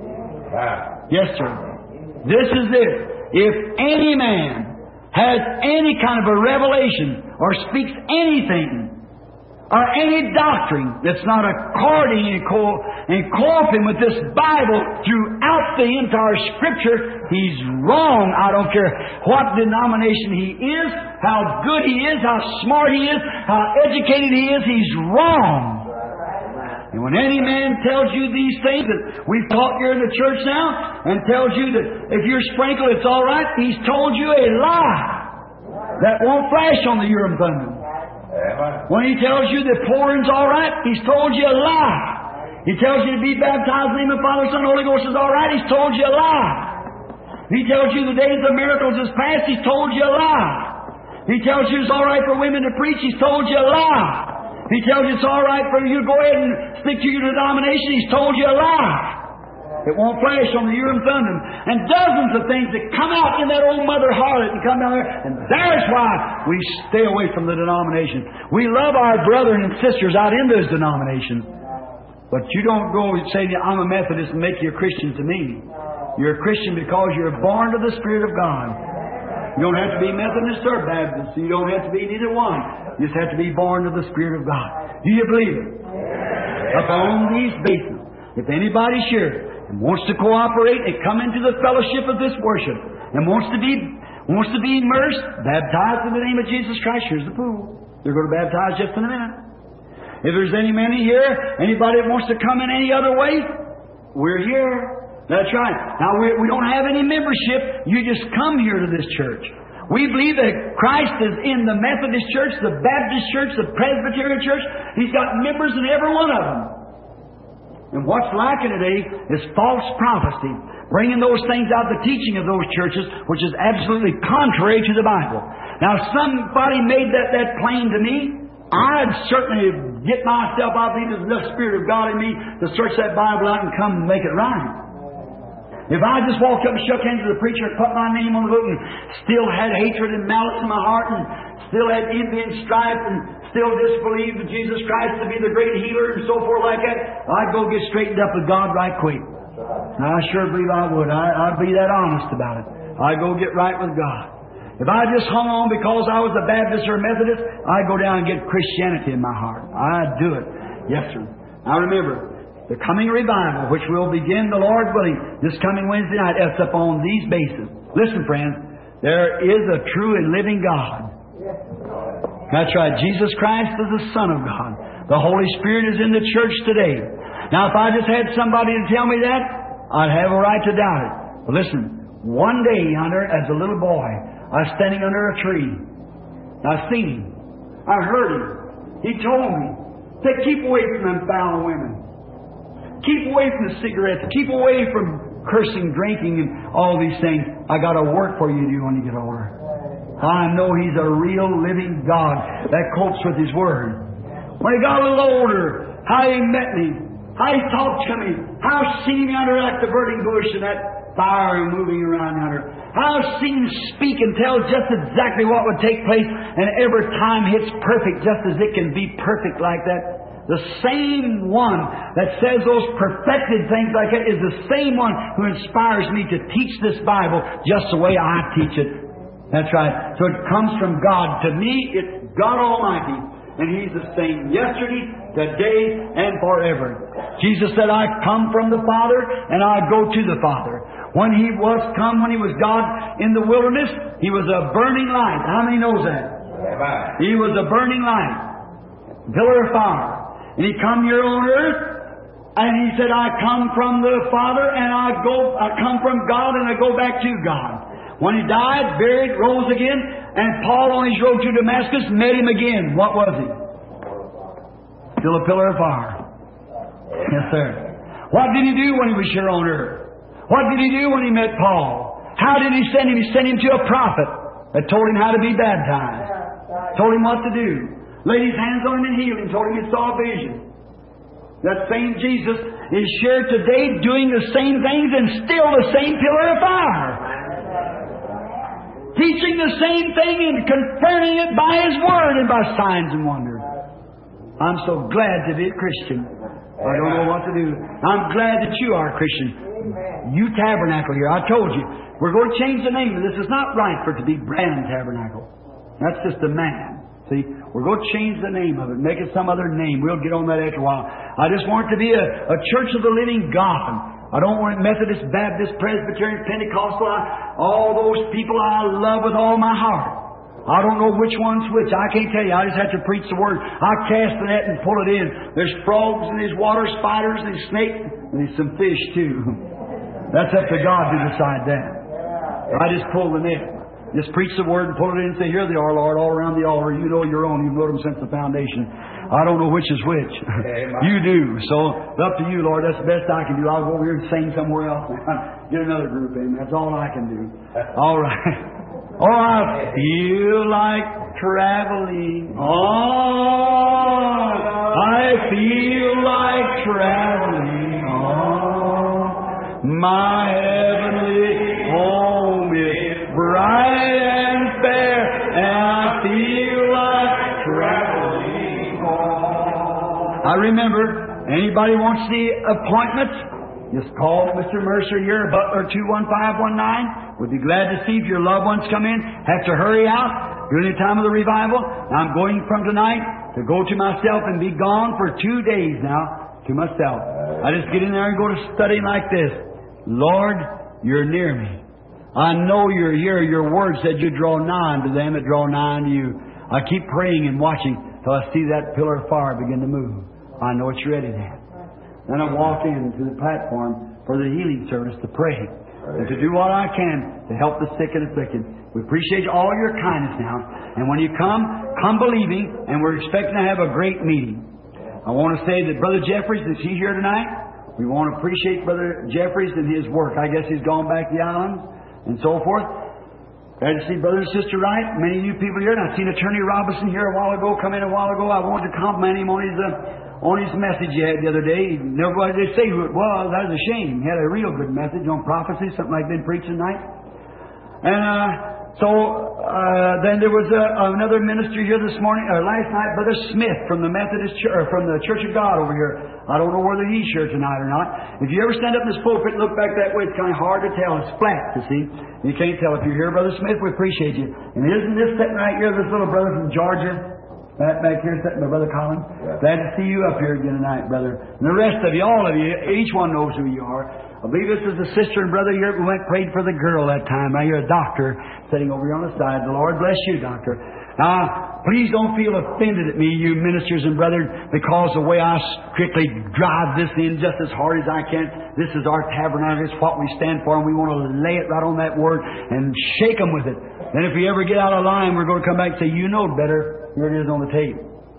Yes, sir. This is it. If any man has any kind of a revelation or speaks anything or any doctrine that's not according and co-oping with this Bible throughout the entire Scripture, he's wrong. I don't care what denomination he is, how good he is, how smart he is, how educated he is, he's wrong. And when any man tells you these things that we've taught here in the church now, and tells you that if you're sprinkled it's all right, he's told you a lie. That won't flash on the Urim Thummim. When he tells you that pouring's all right, he's told you a lie. He tells you to be baptized in the name of the Father, Son, and Holy Ghost is all right, he's told you a lie. He tells you the days of miracles is past, he's told you a lie. He tells you it's all right for women to preach, he's told you a lie. He tells you it's all right for you to go ahead and stick to your denomination, he's told you a lie. It won't flash on the Urim Thummim. And dozens of things that come out in that old mother harlot and come down there. And there's why we stay away from the denomination. We love our brethren and sisters out in those denominations. But you don't go and say, I'm a Methodist and make you a Christian to me. You're a Christian because you're born of the Spirit of God. You don't have to be Methodist or Baptist. You don't have to be neither one. You just have to be born of the Spirit of God. Do you believe it? Upon these bases, if anybody's here and wants to cooperate and come into the fellowship of this worship and wants to be wants to be immersed, baptized in the name of Jesus Christ, here's the pool. They're going to baptize just in a minute. If there's any man here, anybody that wants to come in any other way, we're here. That's right. Now, we, we don't have any membership. You just come here to this church. We believe that Christ is in the Methodist Church, the Baptist Church, the Presbyterian Church. He's got members in every one of them. And what's lacking today is false prophecy, bringing those things out, the teaching of those churches, which is absolutely contrary to the Bible. Now, if somebody made that, that plain to me, I'd certainly get myself out there. There's enough Spirit of God in me to search that Bible out and come and make it right. If I just walked up and shook hands with the preacher and put my name on the book and still had hatred and malice in my heart and still had envy and strife and still disbelieved in Jesus Christ to be the great healer and so forth like that, I'd go get straightened up with God right quick. And I sure believe I would. I, I'd be that honest about it. I'd go get right with God. If I just hung on because I was a Baptist or a Methodist, I'd go down and get Christianity in my heart. I'd do it. Yes, sir. Now remember, the coming revival, which will begin, the Lord willing, this coming Wednesday night, is upon these bases. Listen, friends, there is a true and living God. That's right. Jesus Christ is the Son of God. The Holy Spirit is in the church today. Now, if I just had somebody to tell me that, I'd have a right to doubt it. But listen, one day yonder, as a little boy, I was standing under a tree. I seen him. I heard him. He told me, say, keep away from them foul women. Keep away from the cigarettes. Keep away from cursing, drinking, and all these things. I got a work for you to do when you get older. I know He's a real living God that copes with His Word. When he got a little older, how He met me, how He talked to me, how I seen Him under like the burning bush and that fire moving around yonder. How I seen Him speak and tell just exactly what would take place, and every time it's perfect, just as it can be perfect like that. The same one that says those perfected things like that is the same one who inspires me to teach this Bible just the way I teach it. That's right. So it comes from God. To me, it's God Almighty. and He's the same yesterday, today, and forever. Jesus said, I come from the Father, and I go to the Father. When He was come, when He was God in the wilderness, He was a burning light. How many knows that? Amen. He was a burning light, pillar of fire. And He come here on earth, and He said, I come from the Father, and I go, I come from God, and I go back to God. When He died, buried, rose again, and Paul on his road to Damascus met Him again. What was He? Still a pillar of fire. Yes, sir. What did He do when He was here on earth? What did He do when He met Paul? How did He send him? He sent him to a prophet that told him how to be baptized, told him what to do, laid His hands on him and healed him, told him he saw a vision. That same Jesus is here today doing the same things and still the same pillar of fire. Teaching the same thing and confirming it by His Word and by signs and wonders. I'm so glad to be a Christian. I don't know what to do. I'm glad that you are a Christian. You tabernacle here. I told you, we're going to change the name of this. It's not right for it to be Branham Tabernacle. That's just a man. See, we're going to change the name of it, make it some other name. We'll get on that after a while. I just want it to be a, a church of the living God. I don't want it Methodist, Baptist, Presbyterian, Pentecostal. I, all those people I love with all my heart. I don't know which one's which. I can't tell you. I just have to preach the Word. I cast the net and pull it in. There's frogs and there's water spiders and there's snakes and there's some fish too. That's up to God to decide that. I just pull the net. Just preach the Word and pull it in and say, here they are, Lord, all around the altar. You know your own. You've known them since the foundation. I don't know which is which. You do. So it's up to you, Lord. That's the best I can do. I'll go over here and sing somewhere else. Get another group in. That's all I can do. All right. Oh, I feel like traveling. Oh, I feel like traveling. Oh, my heavenly home is bright and fair, and I feel like traveling. Oh. I remember, anybody wants the appointments? Just call Mister Mercer here, Butler two one five one nine. We'd be glad to see if your loved ones come in. Have to hurry out during the time of the revival. I'm going from tonight to go to myself and be gone for two days now to myself. I just get in there and go to studying like this. Lord, You're near me. I know You're here. Your Word said You draw nigh to them that draw nigh unto You. I keep praying and watching till I see that pillar of fire begin to move. I know it's ready now. Then I walk into the platform for the healing service to pray and to do what I can to help the sick and afflicted. We appreciate all your kindness now. And when you come, come believing, and we're expecting to have a great meeting. I want to say that Brother Jeffries, is he here tonight? We want to appreciate Brother Jeffries and his work. I guess he's gone back to the islands and so forth. Glad to see Brother and Sister Wright. Many of you people here. And I've seen Attorney Robinson here a while ago, come in a while ago. I wanted to compliment him on his... Uh, On his message he had the other day. Nobody did say who it was. That was a shame. He had a real good message on prophecy, something like been preaching tonight. And uh, so uh, then there was uh, another minister here this morning, or last night, Brother Smith from the Methodist Church, or from the Church of God over here. I don't know whether he's here tonight or not. If you ever stand up in this pulpit and look back that way, it's kind of hard to tell. It's flat, you see. You can't tell. If you're here, Brother Smith, we appreciate you. And isn't this sitting right here, this little brother from Georgia? That back here sitting, my Brother Colin. Yeah. Glad to see you up here again tonight, brother. And the rest of you, all of you, each one knows who you are. I believe this is the sister and brother here who went and prayed for the girl that time. Now you're a doctor sitting over here on the side. The Lord bless you, doctor. Now, please don't feel offended at me, you ministers and brethren, because the way I strictly drive this in just as hard as I can. This is our tabernacle. It's what we stand for, and we want to lay it right on that Word and shake them with it. Then if we ever get out of line, we're going to come back and say, you know better. Here it is on the tape.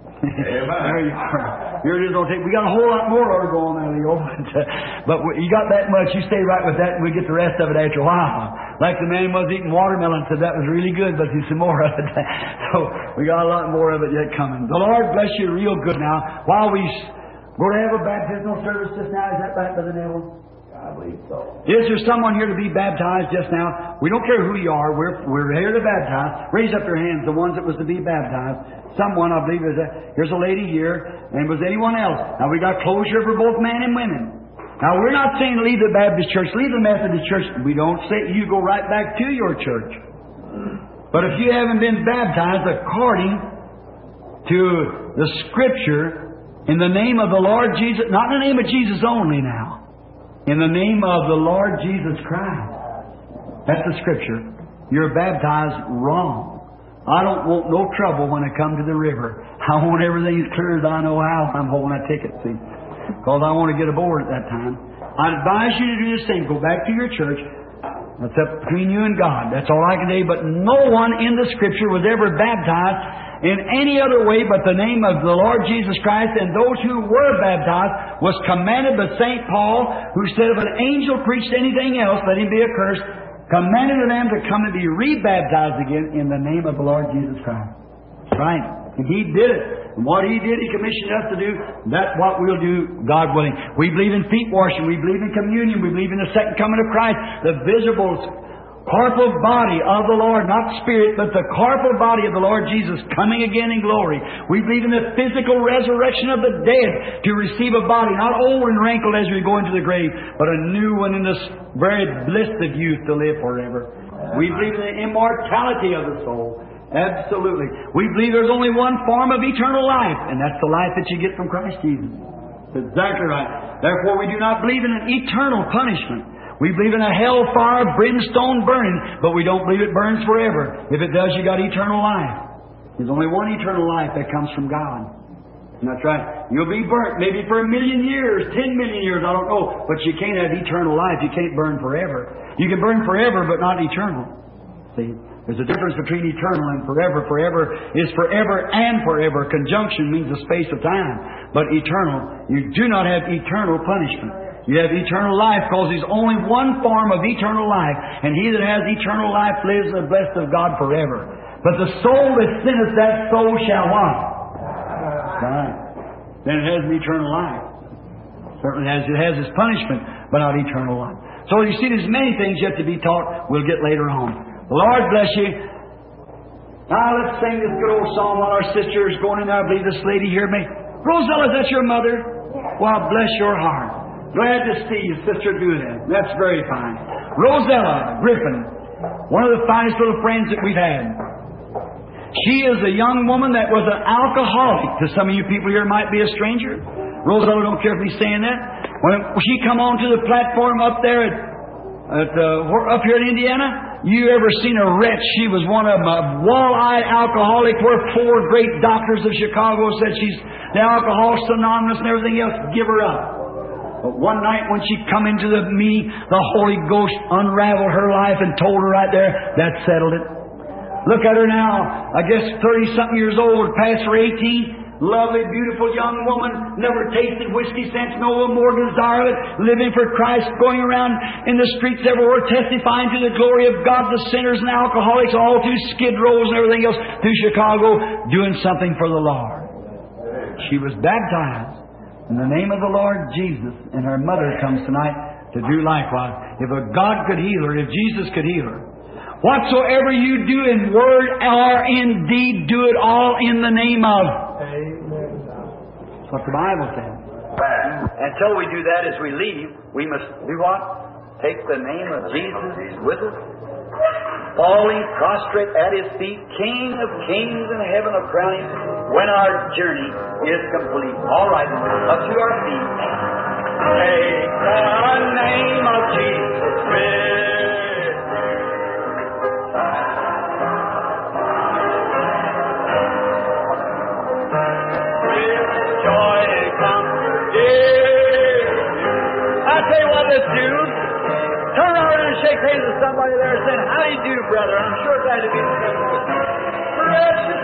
There you are. Here it is on tape. We got a whole lot more to go on there, Leo. But you got that much. You stay right with that, and we get the rest of it after a while. Like the man was eating watermelon, said that was really good, but there's some more of it. So we got a lot more of it yet coming. The Lord bless you real good now. While we go to have a baptismal service just now, is that right, Brother Neville? I believe so. Is there someone here to be baptized just now? We don't care who you are. We're we're here to baptize. Raise up your hands, the ones that was to be baptized. Someone, I believe, is a, here's a lady here, and was anyone else. Now we got closure for both men and women. Now we're not saying leave the Baptist church, leave the Methodist church. We don't say you go right back to your church. But if you haven't been baptized according to the Scripture in the name of the Lord Jesus, not in the name of Jesus only now, in the name of the Lord Jesus Christ. That's the Scripture. You're baptized wrong. I don't want no trouble when I come to the river. I want everything as clear as I know how. I'm holding that ticket, see, because I want to get aboard at that time. I advise you to do the same. Go back to your church. That's up between you and God. That's all I can tell you. But no one in the Scripture was ever baptized in any other way but the name of the Lord Jesus Christ. And those who were baptized was commanded by Saint Paul, who said if an angel preached anything else, let him be accursed. Commanded them to come and be rebaptized again in the name of the Lord Jesus Christ. That's right. And He did it. And what He did, He commissioned us to do. That's what we'll do, God willing. We believe in feet washing. We believe in communion. We believe in the second coming of Christ. The visible corporal body of the Lord, not spirit, but the corporal body of the Lord Jesus coming again in glory. We believe in the physical resurrection of the dead to receive a body, not old and wrinkled as we go into the grave, but a new one in this very bliss of youth to live forever. We believe in the immortality of the soul. Absolutely. We believe there's only one form of eternal life, and that's the life that you get from Christ Jesus. That's exactly right. Therefore, we do not believe in an eternal punishment. We believe in a hellfire, brimstone burning, but we don't believe it burns forever. If it does, you got eternal life. There's only one eternal life that comes from God. And that's right. You'll be burnt maybe for a million years, ten million years, I don't know. But you can't have eternal life. You can't burn forever. You can burn forever, but not eternal. See? There's a difference between eternal and forever. Forever is forever and forever. Conjunction means a space of time. But eternal, you do not have eternal punishment. You have eternal life because there's only one form of eternal life. And he that has eternal life lives in the blessed of God forever. But the soul that sinneth, that soul shall what? Right. Then it has an eternal life. Certainly has, it has its punishment, but not eternal life. So you see, there's many things yet to be taught. We'll get later on. The Lord bless you. Now let's sing this good old song while our sister is going in there. I believe this lady here may. Rosella, is that your mother? Well, bless your heart. Glad to see you, Sister, do that. That's very fine. Rosella Griffin, one of the finest little friends that we've had. She is a young woman that was an alcoholic. To some of you people here might be a stranger. Rosella don't care if he's saying that. When she come onto the platform up there at, at uh, up here in Indiana, you ever seen a wretch? She was one of them, a wall-eyed alcoholic, where four great doctors of Chicago said she's the Alcoholics Anonymous and everything else. Give her up. But one night when she come into the meeting, the Holy Ghost unraveled her life and told her right there, that settled it. Look at her now. I guess thirty-something years old, past her eighteen. Lovely, beautiful young woman. Never tasted whiskey since, no more desire of it. Living for Christ, going around in the streets everywhere, testifying to the glory of God, the sinners and alcoholics, all through Skid Rows and everything else, through Chicago, doing something for the Lord. She was baptized in the name of the Lord Jesus, and her mother comes tonight to do likewise. If a God could heal her, if Jesus could heal her, whatsoever you do in word or in deed, do it all in the name of. Amen. That's what the Bible says. Until we do that as we leave, we must do what? Take the name of Jesus with us, falling prostrate at His feet, King of kings and heaven of crowning, when our journey is complete. All right, up to our feet. Take the name of Jesus with joy come. I tell you what, let's do. Turn around and shake hands with somebody there saying, how do you do, brother? I'm sure glad to be with you. Precious